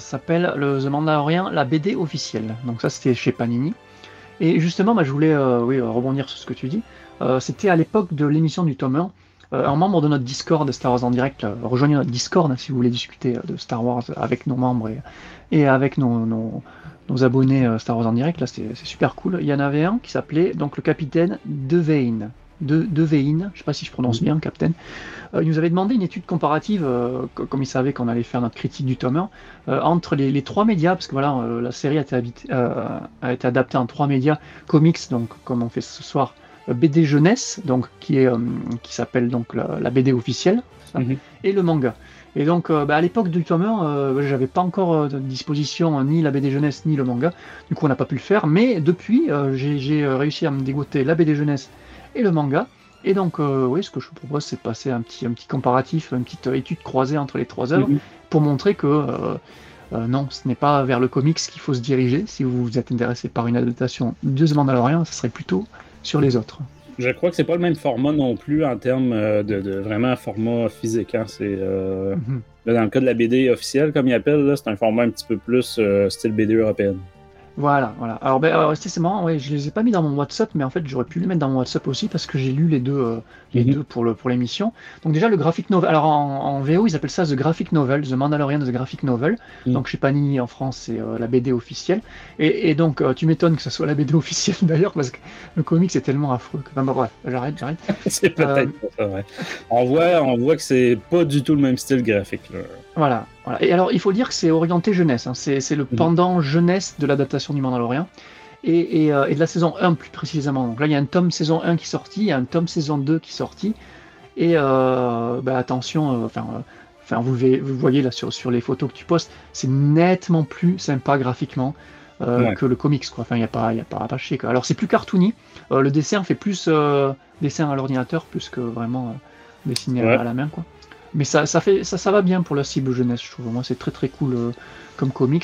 The Mandalorian, la BD officielle. Donc ça, c'était chez Panini. Et justement, je voulais rebondir sur ce que tu dis. C'était à l'époque de l'émission du tome 1. Un membre de notre Discord de Star Wars en direct, rejoignez notre Discord si vous voulez discuter de Star Wars avec nos membres et avec nos abonnés Star Wars en direct. Là, c'est super cool. Il y en avait un qui s'appelait donc le capitaine Devane. Devane, je sais pas si je prononce bien, capitaine. Il nous avait demandé une étude comparative, comme il savait qu'on allait faire notre critique du tome 1, entre les trois médias, parce que voilà, la série a été adaptée en trois médias, comics, donc comme on fait ce soir, BD jeunesse, donc qui s'appelle donc la BD officielle, et le manga. Et donc à l'époque du tome 1, j'avais pas encore de disposition ni la BD jeunesse ni le manga, du coup on n'a pas pu le faire, mais depuis j'ai réussi à me dégoter la BD jeunesse et le manga. Et donc, ce que je vous propose, c'est de passer un petit comparatif, une petite étude croisée entre les trois œuvres, pour montrer que non, ce n'est pas vers le comics qu'il faut se diriger. Si vous êtes intéressé par une adaptation de The Mandalorian, ce serait plutôt sur les autres. Je crois que c'est pas le même format non plus en termes de vraiment format physique. Hein. C'est là, dans le cas de la BD officielle, comme ils appellent, là, c'est un format un petit peu plus style BD européenne. Voilà. Alors, c'est marrant, ouais, je les ai pas mis dans mon WhatsApp, mais en fait, j'aurais pu les mettre dans mon WhatsApp aussi parce que j'ai lu les deux pour l'émission. Donc, déjà, le graphic novel. Alors, en VO, ils appellent ça The Graphic Novel, The Mandalorian The Graphic Novel. Donc, chez Panini en France, c'est la BD officielle. Et donc, tu m'étonnes que ce soit la BD officielle d'ailleurs parce que le comic, c'est tellement affreux. Bref, j'arrête. C'est peut-être pas ça, ouais. On voit que c'est pas du tout le même style graphique, là. Voilà. Et alors, il faut dire que c'est orienté jeunesse. Hein. C'est le pendant jeunesse de l'adaptation du Mandalorian. Et de la saison 1 plus précisément. Donc là, il y a un tome saison 1 qui est sorti, il y a un tome saison 2 qui est sorti. Et attention, vous voyez là sur les photos que tu postes, c'est nettement plus sympa graphiquement que le comics, quoi. Enfin, il n'y a pas à chier, quoi. Alors, c'est plus cartoony. Le dessin fait plus dessin à l'ordinateur plus que vraiment dessiné à la main, quoi. Mais ça va bien pour la cible jeunesse, je trouve. Moi, c'est très très cool comme comics.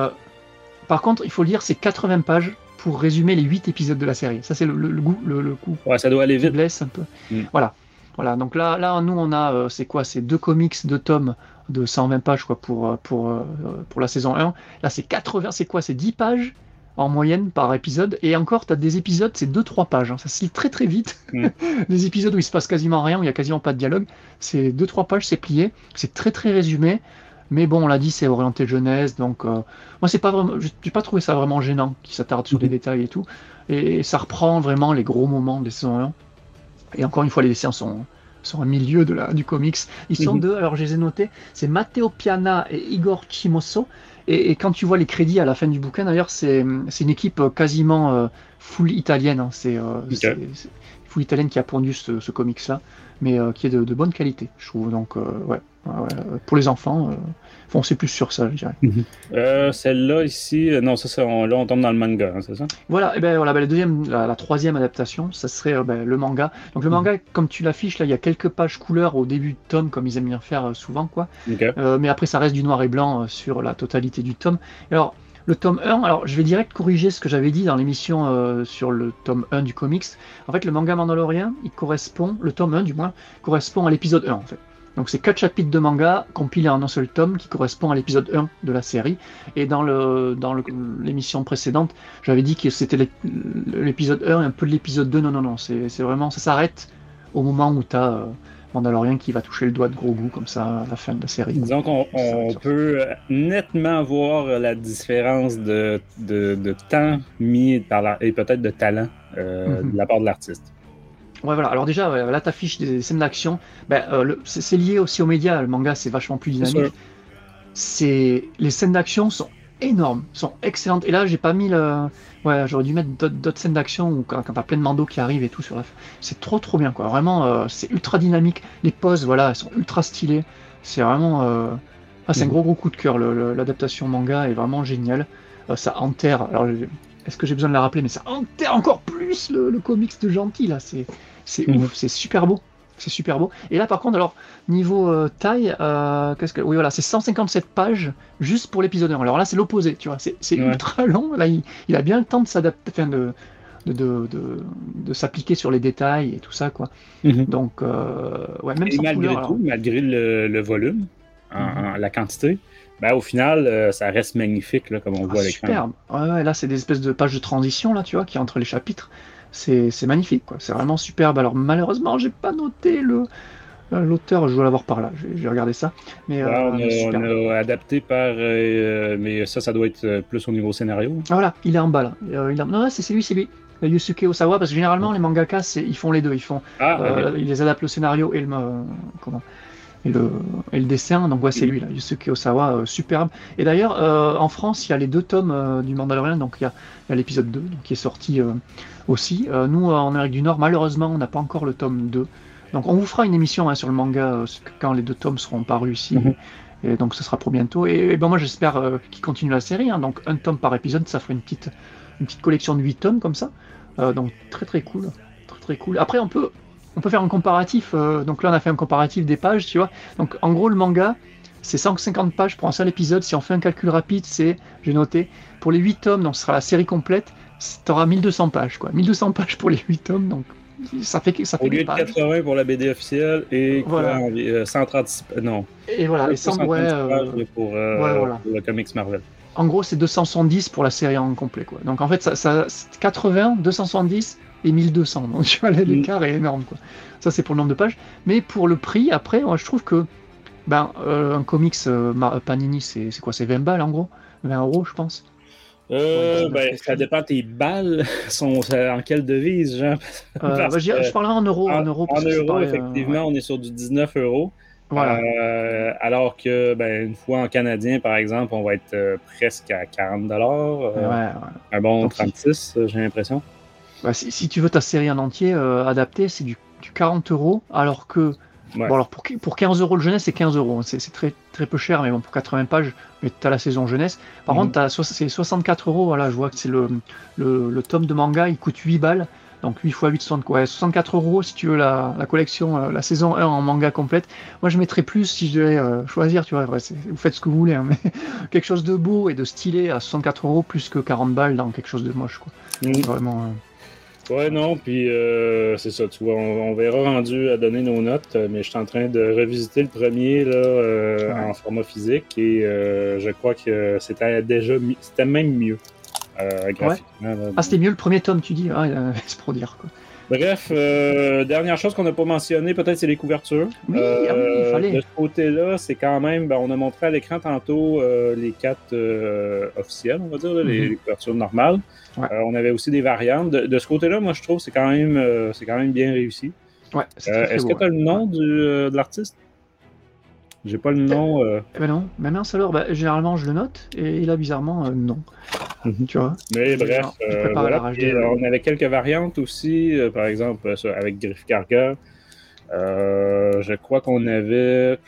Par contre, il faut le dire, c'est 80 pages pour résumer les 8 épisodes de la série. Ça, c'est le coup. Ouais, ça doit aller vite. Blesse un peu. Voilà. Donc là, nous, on a, c'est 2 comics, 2 tomes de 120 pages, quoi, pour la saison 1. Là, c'est 80, c'est 10 pages en moyenne par épisode, et encore tu as des épisodes, c'est 2-3 pages, hein. Ça se lit très très vite. Des épisodes où il se passe quasiment rien, où il y a quasiment pas de dialogue, c'est 2-3 pages, c'est plié, c'est très très résumé, mais bon, on l'a dit, c'est orienté jeunesse, donc moi c'est pas vraiment, j'ai pas trouvé ça vraiment gênant, qui s'attarde sur des détails et tout, et ça reprend vraiment les gros moments des saisons 1, et encore une fois les dessins sont au milieu du comics, ils sont deux, alors je les ai notés, c'est Matteo Piana et Igor Chimoso. Et quand tu vois les crédits à la fin du bouquin, d'ailleurs, c'est une équipe quasiment full italienne. Hein. C'est full italienne qui a pondu ce comics-là, mais qui est de bonne qualité, je trouve. Donc, pour les enfants, foncez plus sur ça, je dirais. Celle-là ici, non, là on tombe dans le manga, hein, c'est ça? Voilà, et la troisième adaptation, ça serait le manga. Donc le manga, comme tu l'affiches, là, il y a quelques pages couleurs au début de tome, comme ils aiment bien faire souvent, quoi. Mais après, ça reste du noir et blanc sur la totalité du tome. Et alors, le tome 1, alors je vais direct corriger ce que j'avais dit dans l'émission sur le tome 1 du comics. En fait, le manga Mandalorian, le tome 1 du moins, correspond à l'épisode 1, en fait. Donc c'est 4 chapitres de manga compilés en un seul tome qui correspond à l'épisode 1 de la série. Et dans l'émission précédente, j'avais dit que c'était l'épisode 1 et un peu de l'épisode 2. Non, c'est vraiment, ça s'arrête au moment où tu as Mandalorian qui va toucher le doigt de Grogu comme ça à la fin de la série. Disons qu'on peut nettement voir la différence de temps mis et peut-être de talent de la part de l'artiste. Ouais, voilà. Alors déjà, là, t'affiches des scènes d'action. C'est lié aussi aux médias. Le manga, c'est vachement plus dynamique. Les scènes d'action sont énormes, sont excellentes. Et là, j'ai pas mis j'aurais dû mettre d'autres scènes d'action où quand t'as plein de mandos qui arrivent et tout sur la. C'est trop bien, quoi. Vraiment, c'est ultra dynamique. Les poses, voilà, elles sont ultra stylées. C'est vraiment. C'est un gros coup de cœur. L'adaptation manga est vraiment géniale. Ça enterre. Alors, est-ce que j'ai besoin de la rappeler? Mais ça enterre encore plus le comics de gentil, là. C'est ouf, c'est super beau. C'est super beau. Et là, par contre, alors, niveau taille, c'est 157 pages juste pour l'épisode 1. Alors là, c'est l'opposé, tu vois. C'est ultra long. Là, il a bien le temps de s'adapter, de s'appliquer sur les détails et tout ça, quoi. Donc, même sans malgré couleur, tout, malgré le volume, la quantité, Ben, au final, ça reste magnifique, là, comme on voit à l'écran. Superbe. Ouais, là, c'est des espèces de pages de transition, là, tu vois, qui entre les chapitres. C'est magnifique, quoi. C'est vraiment superbe. Alors, malheureusement, j'ai pas noté l'auteur, je dois l'avoir par là. J'ai regardé ça. Mais, on a adapté par. Mais ça doit être plus au niveau scénario. Ah, voilà, il est en bas, là. Non, c'est lui. Yusuke Osawa, parce que généralement, les mangakas, ils font les deux. Ils les adaptent le scénario et le dessin, donc ouais, c'est lui là, Yusuke Osawa, superbe. Et d'ailleurs, en France, il y a les 2 tomes du Mandalorian, donc il y a l'épisode 2 donc, qui est sorti aussi. Nous, en Amérique du Nord, malheureusement, on n'a pas encore le tome 2. Donc on vous fera une émission sur le manga quand les 2 tomes seront parus ici. Et donc ce sera pour bientôt. Et ben moi j'espère qu'ils continuent la série. Donc un tome par épisode, ça ferait une petite collection de 8 tomes comme ça. Donc très très cool. Très cool. Après on peut faire un comparatif. Donc là on a fait un comparatif des pages, tu vois. Donc en gros le manga, c'est 150 pages pour un seul épisode. Si on fait un calcul rapide, j'ai noté, pour les 8 tomes, donc ce sera la série complète, tu auras 1200 pages, quoi. 1200 pages pour les 8 tomes, donc ça fait au lieu de 80 pour la BD officielle et voilà. 130 non. Et voilà, et 100 pages pour le comics Marvel. En gros, c'est 270 pour la série en complet, quoi. Donc en fait, ça 80, 270 et 1200. Donc tu vois, l'écart est énorme, quoi. Ça, c'est pour le nombre de pages. Mais pour le prix, après, moi, je trouve que un comics Panini, c'est quoi? C'est 20 balles, en gros? 20 €, je pense. Ça dépend tes balles. sont en quelle devise, Jean? Je parlerai en euros. En euros, effectivement, on est sur du 19 €. Voilà. Alors que, une fois en canadien, par exemple, on va être presque à 40 $. Un bon donc, 36, j'ai l'impression. Si tu veux ta série en entier adaptée, c'est du 40 €, alors que bon, alors pour 15 € le jeunesse, c'est 15 €. C'est très, très peu cher, mais bon, pour 80 pages, mais tu as la saison jeunesse. Par contre, c'est 64 €. Voilà, je vois que c'est le tome de manga, il coûte 8 balles. Donc 8 x 8, 64 € si tu veux la collection, la saison 1 en manga complète. Moi, je mettrais plus si je devais choisir, tu vois. Vous faites ce que vous voulez, hein, mais quelque chose de beau et de stylé à 64 € plus que 40 balles dans quelque chose de moche, quoi. Vraiment. Ouais, non, puis c'est ça, tu vois, on verra rendu à donner nos notes, mais je suis en train de revisiter le premier là, en format physique et je crois que c'était même mieux graphiquement. Là, c'était mieux le premier tome, tu dis, c'est pour dire, quoi. Bref, dernière chose qu'on n'a pas mentionné, peut-être, c'est les couvertures. Oui, il fallait. De ce côté-là, c'est quand même, on a montré à l'écran tantôt les 4 officielles, on va dire, les couvertures normales. Ouais. On avait aussi des variantes. De ce côté-là, moi, je trouve que c'est quand même bien réussi. Ouais, est-ce que tu as le nom de l'artiste? J'ai pas le nom. Non, mais mince alors, généralement je le note et là bizarrement non. Tu vois. Mais bref, voilà. On avait quelques variantes aussi, par exemple avec Griff Karga. Je crois qu'on avait.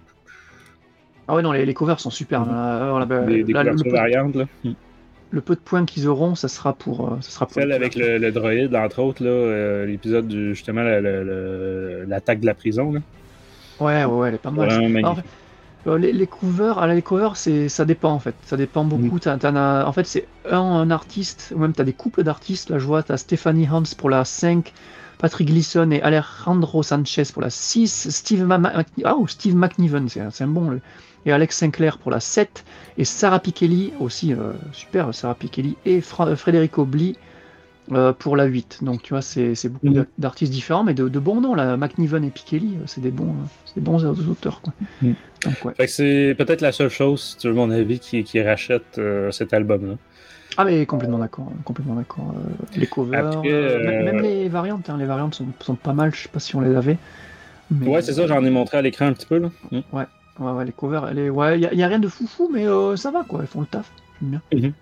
Ah ouais, non, les covers sont super. Des couvertures variantes là. Le peu de points qu'ils auront, ça sera pour. Celle avec le droïde, entre autres, là, l'épisode du justement l'attaque de la prison là. Ouais, elle est pas mal. Alors, les covers, ça dépend en fait. Ça dépend beaucoup. En fait, c'est un artiste, ou même tu as des couples d'artistes. Là, je vois, tu as Stephanie Hans pour la 5, Patrick Gleason et Alejandro Sanchez pour la 6, Steve McNiven, c'est un bon. Et Alex Sinclair pour la 7, et Sarah Pikeli aussi, super, Sarah Pikeli, et Federico Bli pour la 8. Donc tu vois, c'est beaucoup d'artistes différents, mais de bons noms là. McNiven et Pikeli, c'est des bons auteurs, quoi. Donc, ouais. Fait que c'est peut-être la seule chose, si tu veux mon avis, qui rachète cet album-là. Ah mais complètement d'accord. Les covers, après, même les variantes, les variantes sont pas mal. Je sais pas si on les avait. Mais... Ouais, c'est ça. J'en ai montré à l'écran un petit peu là. Ouais, les covers, il y a rien de foufou, mais ça va quoi. Ils font le taf. J'aime bien.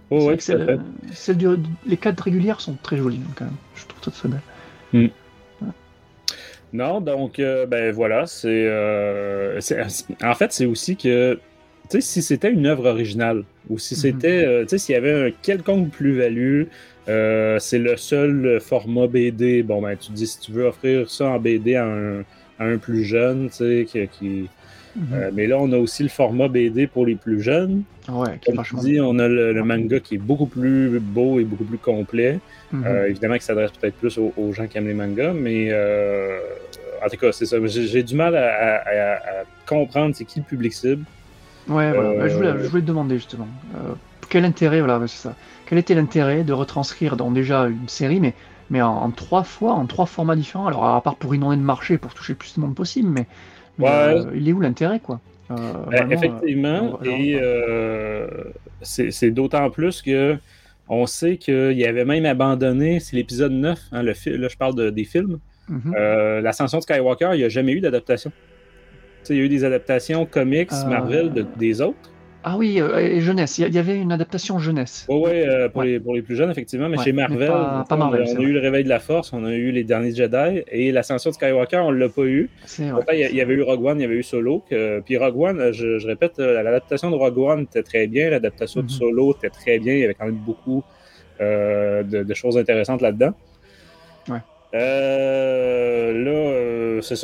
Les 4 régulières sont très jolies quand même. Je trouve ça très belle. Non, donc voilà, en fait c'est aussi que tu sais, si c'était une œuvre originale ou si c'était s'il y avait un quelconque plus-value, c'est le seul format BD. Bon tu te dis si tu veux offrir ça en BD à un plus jeune, tu sais mais là on a aussi le format BD pour les plus jeunes. Ouais, comme tu dis, on a le manga qui est beaucoup plus beau et beaucoup plus complet. Évidemment qui s'adresse peut-être plus aux gens qui aiment les mangas, mais en tout cas, c'est ça. J'ai du mal à comprendre c'est qui le public cible. Ouais, voilà. Je voulais te demander justement quel intérêt, voilà, c'est ça. Quel était l'intérêt de retranscrire dans déjà une série, mais en 3 fois, en 3 formats différents. Alors à part pour inonder le marché, pour toucher le plus de monde possible, mais il est où l'intérêt, quoi? Vraiment, effectivement, c'est d'autant plus que on sait qu'il y avait même abandonné, c'est l'épisode 9, hein, là je parle des films, l'ascension de Skywalker, il n'y a jamais eu d'adaptation. Il y a eu des adaptations comics, Marvel, des autres. Ah oui, et jeunesse, il y avait une adaptation jeunesse. Oui, pour les plus jeunes, effectivement, mais chez Marvel, pas Marvel, on a eu le Réveil de la Force, on a eu les Derniers Jedi, et l'Ascension de Skywalker, on ne l'a pas eu. Pourtant, il y avait eu Rogue One, il y avait eu Solo. Puis Rogue One, je répète, l'adaptation de Rogue One était très bien, l'adaptation de Solo était très bien, il y avait quand même beaucoup de choses intéressantes là-dedans. Ouais. Là, c'est ça.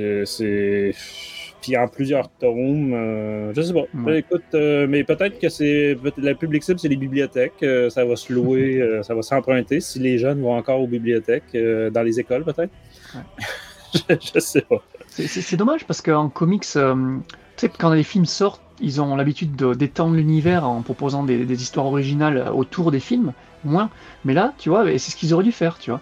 Puis en plusieurs tomes, je sais pas. Écoute, mais peut-être que la public cible, c'est les bibliothèques. Ça va se louer, ça va s'emprunter si les jeunes vont encore aux bibliothèques, dans les écoles peut-être. Ouais. je sais pas. C'est dommage parce qu'en comics, tu sais, quand les films sortent, ils ont l'habitude d'étendre l'univers en proposant des histoires originales autour des films, moins. Mais là, tu vois, c'est ce qu'ils auraient dû faire, tu vois.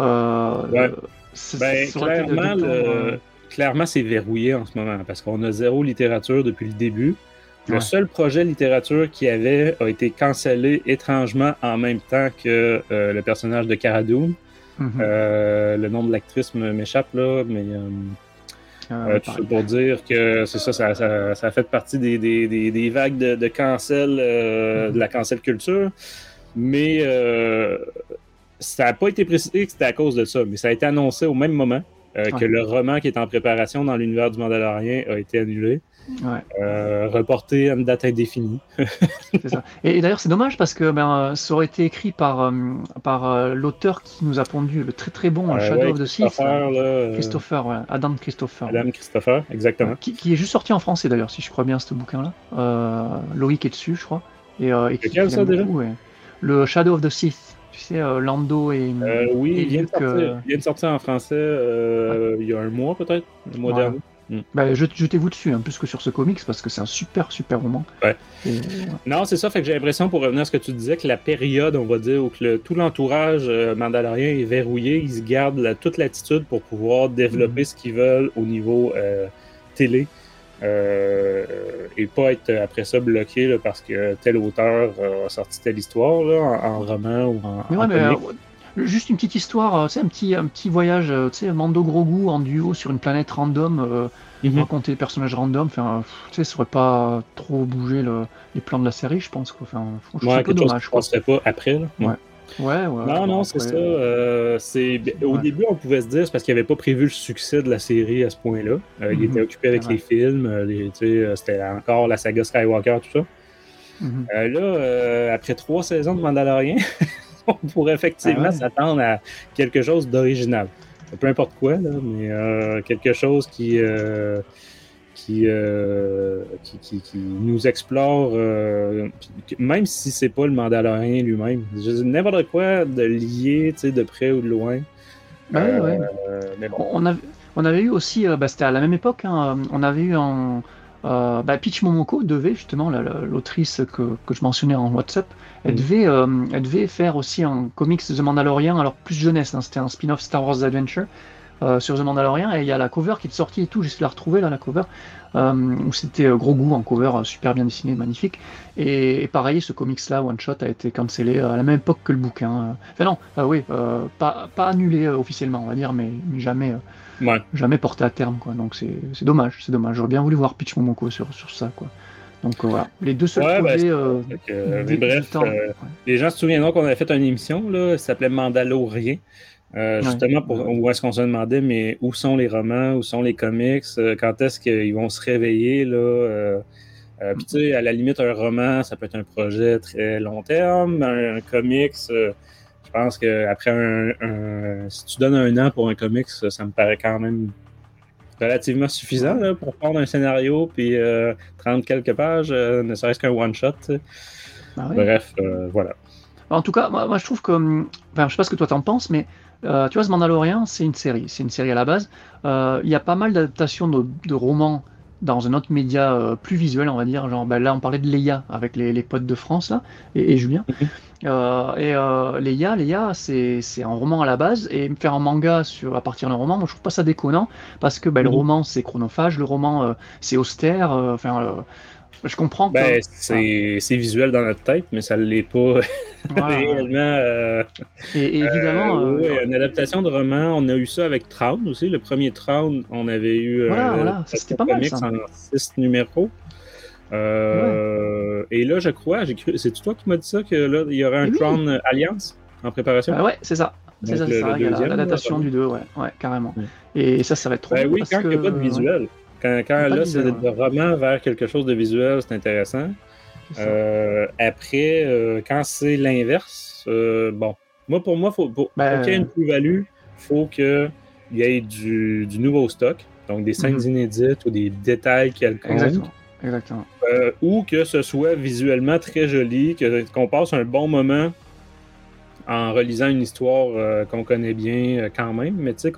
Clairement, c'est verrouillé en ce moment parce qu'on a 0 littérature depuis le début. Le seul projet littérature qu'il y avait a été cancellé étrangement en même temps que le personnage de Cara Dune. Le nom de l'actrice m'échappe là, mais tout ça pour dire que c'est ça a fait partie des vagues de cancel, de la cancel culture. Mais ça n'a pas été précisé que c'était à cause de ça, mais ça a été annoncé au même moment. Que le roman qui est en préparation dans l'univers du Mandalorian a été annulé, reporté à une date indéfinie. C'est ça. Et d'ailleurs, c'est dommage parce que ça aurait été écrit par l'auteur qui nous a pondu le très très bon Shadow of the Sith, Christopher, Adam Christopher. Adam Christopher, exactement. Qui est juste sorti en français d'ailleurs, si je crois bien, ce bouquin-là. Loïc est dessus, je crois. Et quel ça déjà? Le Shadow of the Sith. Tu sais, Lando et. Oui, il vient de sortir en français il y a un mois peut-être, le mois dernier. Jetez-vous dessus, plus que sur ce comics, parce que c'est un super roman. Ouais. Non, c'est ça, fait que j'ai l'impression, pour revenir à ce que tu disais, que la période, on va dire, où tout l'entourage mandalorien est verrouillé, ils se gardent toute l'attitude pour pouvoir développer ce qu'ils veulent au niveau télé. Et pas être après ça bloqué là, parce que tel auteur a sorti telle histoire là, en roman ou en juste une petite histoire, tu sais, un petit voyage, tu sais, Mando Grogu en duo sur une planète random, raconter des personnages random, enfin, tu sais, ça aurait pas trop bougé les plans de la série, je pense, quoi. Enfin, c'est un peu dommage. Je penserais pas après là. Ouais. Non, c'est ça. Au début, on pouvait se dire c'est parce qu'il n'avait pas prévu le succès de la série à ce point-là. Il était occupé avec les films, c'était encore la saga Skywalker, tout ça. Là, après 3 saisons de Mandalorian, on pourrait effectivement s'attendre à quelque chose d'original. Peu importe quoi, là, mais quelque chose qui nous explore, même si c'est pas le Mandalorian lui-même. N'importe quoi de lié, de près ou de loin. Mais bon. On avait eu aussi, c'était à la même époque, on avait eu Peach Momoko devait justement, l'autrice que je mentionnais en WhatsApp, elle devait faire aussi un comics The Mandalorian, alors plus jeunesse, c'était un spin-off Star Wars Adventure sur The Mandalorian, et il y a la cover qui est sortie et tout, j'essaie de la retrouver là, la cover, où c'était Grogu en cover, super bien dessiné, magnifique, et pareil, ce comics là, One Shot, a été cancellé à la même époque que le bouquin, pas annulé officiellement, on va dire, mais jamais porté à terme, quoi. Donc c'est dommage, j'aurais bien voulu voir Peach Momoko sur ça, quoi. Donc voilà, les deux seuls projets. Les gens se souviendront qu'on avait fait une émission là, ça s'appelait Mandalorien. Justement, où est-ce qu'on se demandait, mais où sont les romans, où sont les comics, quand est-ce qu'ils vont se réveiller, là. Puis tu sais, à la limite, un roman, ça peut être un projet très long terme. Un comics, je pense qu'après si tu donnes 1 an pour un comics, ça me paraît quand même relativement suffisant là, pour prendre un scénario puis 30 quelques pages, ne serait-ce qu'un one-shot. Bref, voilà. En tout cas, moi je trouve que, je sais pas ce que toi t'en penses, mais tu vois, ce Mandalorian, c'est une série à la base. Il y a pas mal d'adaptations de romans dans un autre média plus visuel, on va dire. Genre, là, on parlait de Leia avec les potes de France là, et Julien. Leia, c'est un roman à la base, et faire un manga à partir d'un roman, moi je trouve pas ça déconnant, parce que le roman c'est chronophage, le roman c'est austère, je comprends que... c'est visuel dans notre tête, mais ça ne l'est pas réellement. Et évidemment... une adaptation de roman, on a eu ça avec Traun aussi. Le premier Traun, on avait eu ça, c'était pas mal, ça. En 6 numéros. Et là, je crois, c'est toi qui m'as dit ça, que là, il y aurait un Traun Alliance en préparation? Ouais, c'est ça. C'est ça, il y a l'adaptation du 2, ouais, carrément. Et ça va être trop oui, quand il n'y a pas de visuel. Quand là, c'est de roman vers quelque chose de visuel, c'est intéressant. Après, quand c'est l'inverse, pour moi, pour qu'il y ait une plus-value, il faut qu'il y ait du nouveau stock, donc des scènes inédites ou des détails quelconques. Exactement. Ou que ce soit visuellement très joli, qu'on passe un bon moment en relisant une histoire qu'on connaît bien quand même, mais tu sais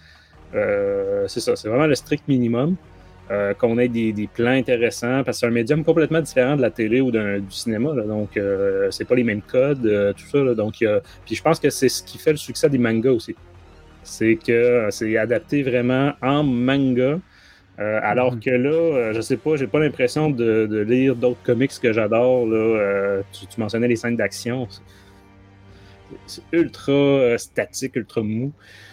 c'est ça, c'est vraiment le strict minimum. Qu'on ait des plans intéressants, parce que c'est un médium complètement différent de la télé ou du cinéma, là, donc c'est pas les mêmes codes, tout ça, là, donc puis je pense que c'est ce qui fait le succès des mangas aussi. C'est que c'est adapté vraiment en manga, alors que là, je sais pas, j'ai pas l'impression de lire d'autres comics que j'adore, là, tu mentionnais les scènes d'action, c'est ultra statique, ultra mou.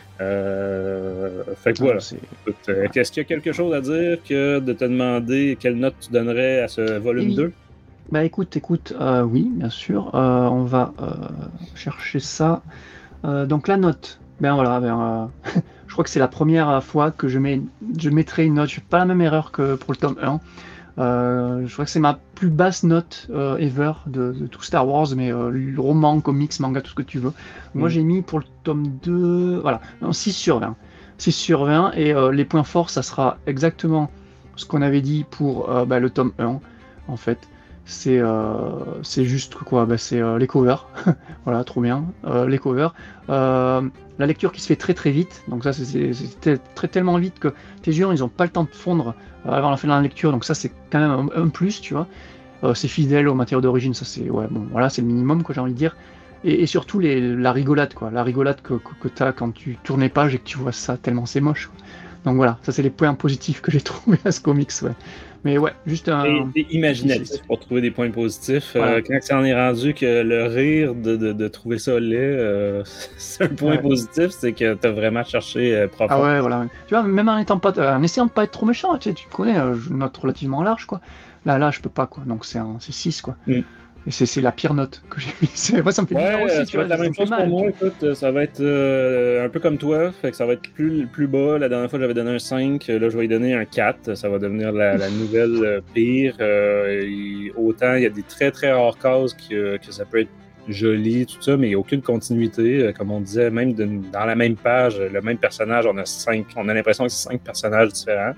Fait que voilà. Écoute, est-ce qu'il y a quelque chose à dire que de te demander quelle note tu donnerais à ce volume 2? Écoute, oui, bien sûr. On va chercher ça. Donc la note. Je crois que c'est la première fois que je mettrai une note. Je fais pas la même erreur que pour le tome 1. Je crois que c'est ma plus basse note ever de tout Star Wars, mais roman, comics, manga, tout ce que tu veux. Moi j'ai mis pour le tome 2, voilà, 6 sur 20. 6 sur 20, et les points forts, ça sera exactement ce qu'on avait dit pour le tome 1, en fait. C'est juste quoi, c'est les covers. Voilà, trop bien. Les covers. La lecture qui se fait très très vite, donc ça c'est tellement vite que tes yeux ils ont pas le temps de fondre avant la fin de la lecture, donc ça c'est quand même un plus, tu vois. C'est fidèle au matériau d'origine, ça c'est c'est le minimum, quoi, j'ai envie de dire. Et surtout la rigolade, quoi, la rigolade que t'as quand tu tournes les pages et que tu vois ça tellement c'est moche, quoi. Donc voilà, ça c'est les points positifs que j'ai trouvé à ce comics, ouais. Mais ouais, juste un... Et imaginatif pour trouver des points positifs. Voilà. Quand ça en est rendu que le rire de trouver ça laid, c'est un point positif, c'est que t'as vraiment cherché profond. Ah ouais, voilà. Tu vois, même en essayant de pas être trop méchant, tu connais, je note relativement large, quoi. Là, je peux pas, quoi. Donc c'est 6, quoi. Et c'est la pire note que j'ai mise. Moi, ça me fait bizarre aussi, tu vois. Ça va être la même chose pour moi, écoute, ça va être un peu comme toi, fait que ça va être plus bas. La dernière fois, j'avais donné un 5, là, je vais lui donner un 4, ça va devenir la nouvelle pire. Autant, il y a des très, très rares cases que ça peut être joli, tout ça, mais il n'y a aucune continuité. Comme on disait, même dans la même page, le même personnage, on a l'impression que c'est 5 personnages différents.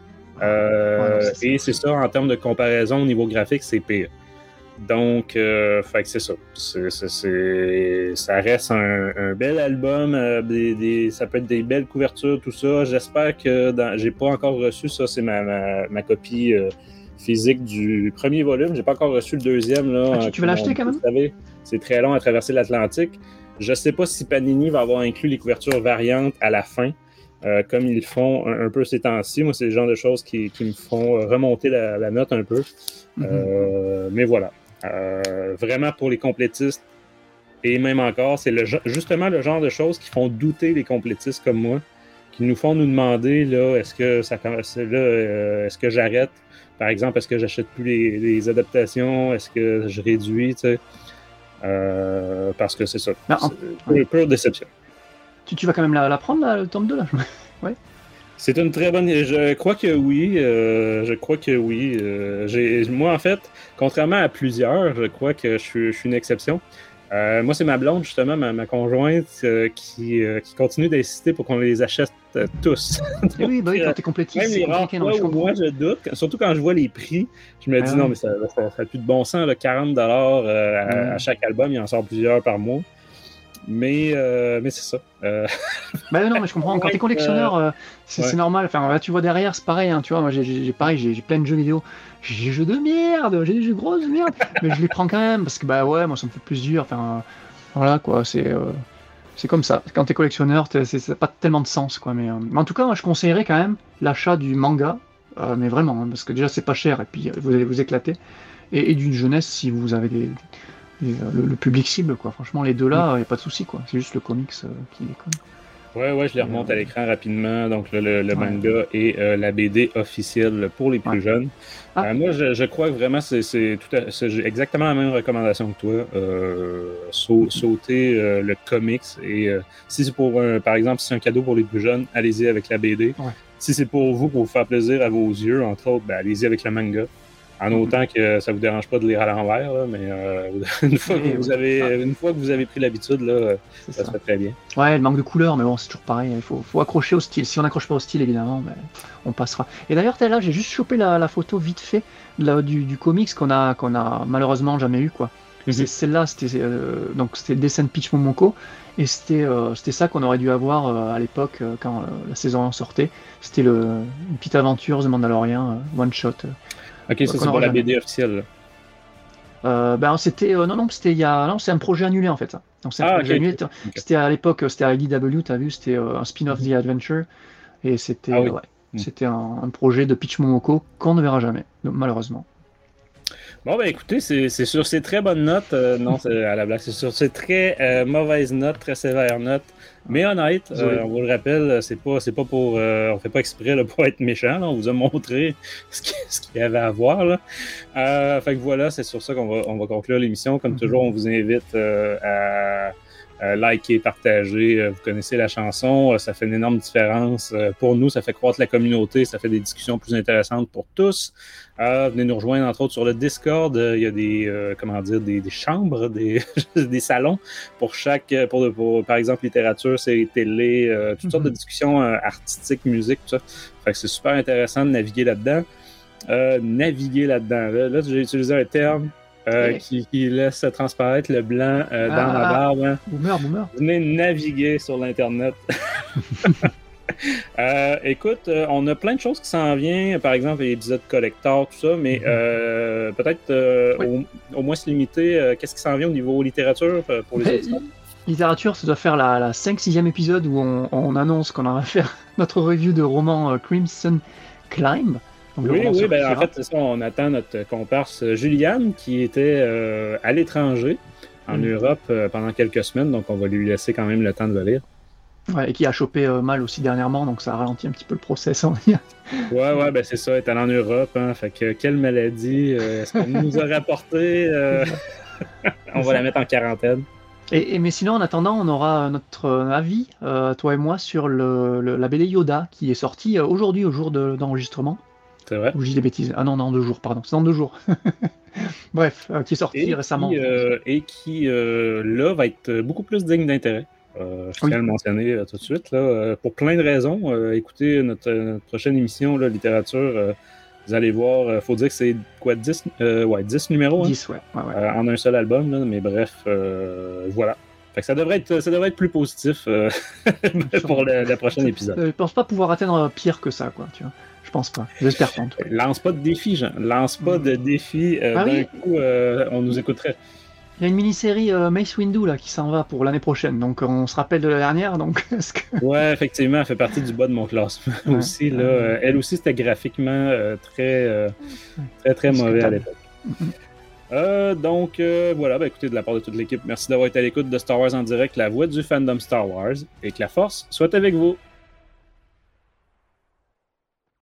Et c'est ça, en termes de comparaison au niveau graphique, c'est pire. Donc, fait que c'est ça. Ça reste un bel album. Ça peut être des belles couvertures, tout ça. J'espère que j'ai pas encore reçu ça. C'est ma copie physique du premier volume. J'ai pas encore reçu le deuxième. Là, tu vas l'acheter quand même? Vous savez, c'est très long à traverser l'Atlantique. Je sais pas si Panini va avoir inclus les couvertures variantes à la fin, comme ils le font un peu ces temps-ci. Moi, c'est le genre de choses qui me font remonter la note un peu. Mais voilà. Vraiment pour les complétistes, et même encore, c'est justement le genre de choses qui font douter les complétistes comme moi, qui nous font nous demander là, est-ce que j'arrête, par exemple, est-ce que j'achète plus les adaptations, est-ce que je réduis, tu sais, parce que c'est ça, c'est pure déception. Tu vas quand même la prendre, le tome 2 là? Ouais. C'est une très bonne... Je crois que oui. Moi, en fait, contrairement à plusieurs, je crois que je suis une exception. Moi, c'est ma blonde, justement, ma conjointe, qui continue d'insister pour qu'on les achète tous. Donc, oui, quand t'es complétiste, c'est compliqué. Moi, je doute. Surtout quand je vois les prix, je me dis non, mais ça n'a plus de bon sens, là, $40 à chaque album, il en sort plusieurs par mois. Mais c'est ça. Ben non, mais je comprends. Quand t'es collectionneur, c'est normal. Enfin, là, tu vois derrière, c'est pareil. Hein, tu vois, moi, j'ai plein de jeux vidéo. J'ai des jeux de merde, j'ai des jeux grosses merde. Mais je les prends quand même parce que, bah ouais, moi, ça me fait plaisir. Enfin, voilà, quoi. C'est comme ça. Quand t'es collectionneur, ça n'a pas tellement de sens, quoi. Mais en tout cas, moi, je conseillerais quand même l'achat du manga. Mais vraiment, hein, parce que déjà, c'est pas cher et puis vous allez vous éclater. Et d'une jeunesse si vous avez le public cible, quoi. Franchement, les deux là, il n'y a pas de souci, quoi. C'est juste le comics qui déconne. Ouais, je les remonte à l'écran rapidement. Donc, le manga et la BD officielle pour les plus jeunes. Moi, je crois que vraiment, c'est j'ai exactement la même recommandation que toi. Sauter le comics. Et si c'est par exemple, si c'est un cadeau pour les plus jeunes, allez-y avec la BD. Ouais. Si c'est pour vous faire plaisir à vos yeux, entre autres, ben, allez-y avec le manga. En autant que ça vous dérange pas de lire à l'envers, là, mais une fois que vous avez pris l'habitude, là, ça se fait très bien. Ouais, le manque de couleurs, mais bon, c'est toujours pareil. Il faut accrocher au style. Si on n'accroche pas au style, évidemment, ben, on passera. Et d'ailleurs, là, j'ai juste chopé la photo vite fait du comics qu'on a malheureusement jamais eu, quoi. Celle-là, c'était le dessin de Peach Momoko, et c'était ça qu'on aurait dû avoir à l'époque quand la saison 1 sortait. C'était une petite aventure The Mandalorian, one shot. Ok, ça c'est pour la BD officielle. C'était c'est un projet annulé en fait. Donc c'est un projet annulé. Okay. C'était à l'époque, c'était à IDW, t'as vu, c'était un spin-off The Adventure, et c'était c'était un projet de Peach Momoko qu'on ne verra jamais, malheureusement. Bon, ben écoutez, c'est sur ces très bonnes notes, non, c'est à la blague, c'est sur ces très mauvaises notes, très sévères notes, mais honnêtes, on vous le rappelle, c'est pas pour, on fait pas exprès là, pour être méchant, là, on vous a montré ce qu'il y avait à voir, là. Fait que voilà, c'est sur ça qu'on va conclure l'émission. Comme toujours, on vous invite à liker, partager, vous connaissez la chanson, ça fait une énorme différence pour nous, ça fait croître la communauté, ça fait des discussions plus intéressantes pour tous. Venez nous rejoindre entre autres sur le Discord, il y a des chambres, des salons pour par exemple littérature, séries télé, toutes sortes de discussions artistiques, musique, tout ça. Fait que c'est super intéressant de naviguer là-dedans. Là, j'ai utilisé un terme qui laisse transparaître le blanc dans ma barbe. Hein. Boomer. Venez naviguer sur l'Internet. Écoute, on a plein de choses qui s'en viennent, par exemple l'épisode collector, tout ça, mais peut-être au moins se limiter. Qu'est-ce qui s'en vient au niveau littérature pour les autres? Littérature, ça doit faire la 5-6e épisode où on annonce qu'on va faire notre review de roman Crimson Climb. Donc, oui, en fait, c'est ça, on attend notre comparse Juliane qui était à l'étranger, en Europe, pendant quelques semaines, donc on va lui laisser quand même le temps de le lire. Ouais, et qui a chopé mal aussi dernièrement, donc ça ralentit un petit peu le process, on va dire. Ouais, ben c'est ça, elle est allée en Europe, hein, fait que quelle maladie est-ce qu'elle nous a rapporté? On va la mettre en quarantaine. Mais sinon, en attendant, on aura notre avis, toi et moi, sur la BD Yoda, qui est sortie aujourd'hui, au jour d'enregistrement. C'est vrai. Ou je dis des bêtises. Ah non, dans 2 jours, pardon. C'est dans 2 jours. Bref, qui est sorti récemment. Qui là, va être beaucoup plus digne d'intérêt. Je tiens à le mentionner tout de suite. Là, pour plein de raisons. Écoutez notre prochaine émission, là, littérature, vous allez voir, il faut dire que c'est quoi, 10 numéros? 10, hein? ouais. En un seul album, là, mais bref, voilà. Fait que ça devrait être plus positif pour le prochain épisode. Je pense pas pouvoir atteindre pire que ça, quoi, tu vois. Je pense pas. J'espère pas. Lance pas de défi, Jean. Lance pas de défi. Coup, on nous écouterait. Il y a une mini-série Mace Windu là, qui s'en va pour l'année prochaine. Donc on se rappelle de la dernière. Donc, ouais, effectivement, elle fait partie du bas de mon classement aussi. Là, elle aussi, c'était graphiquement très mauvais à l'époque. Donc, voilà, écoutez, de la part de toute l'équipe, merci d'avoir été à l'écoute de Star Wars en direct, la voix du fandom Star Wars, et que la force soit avec vous.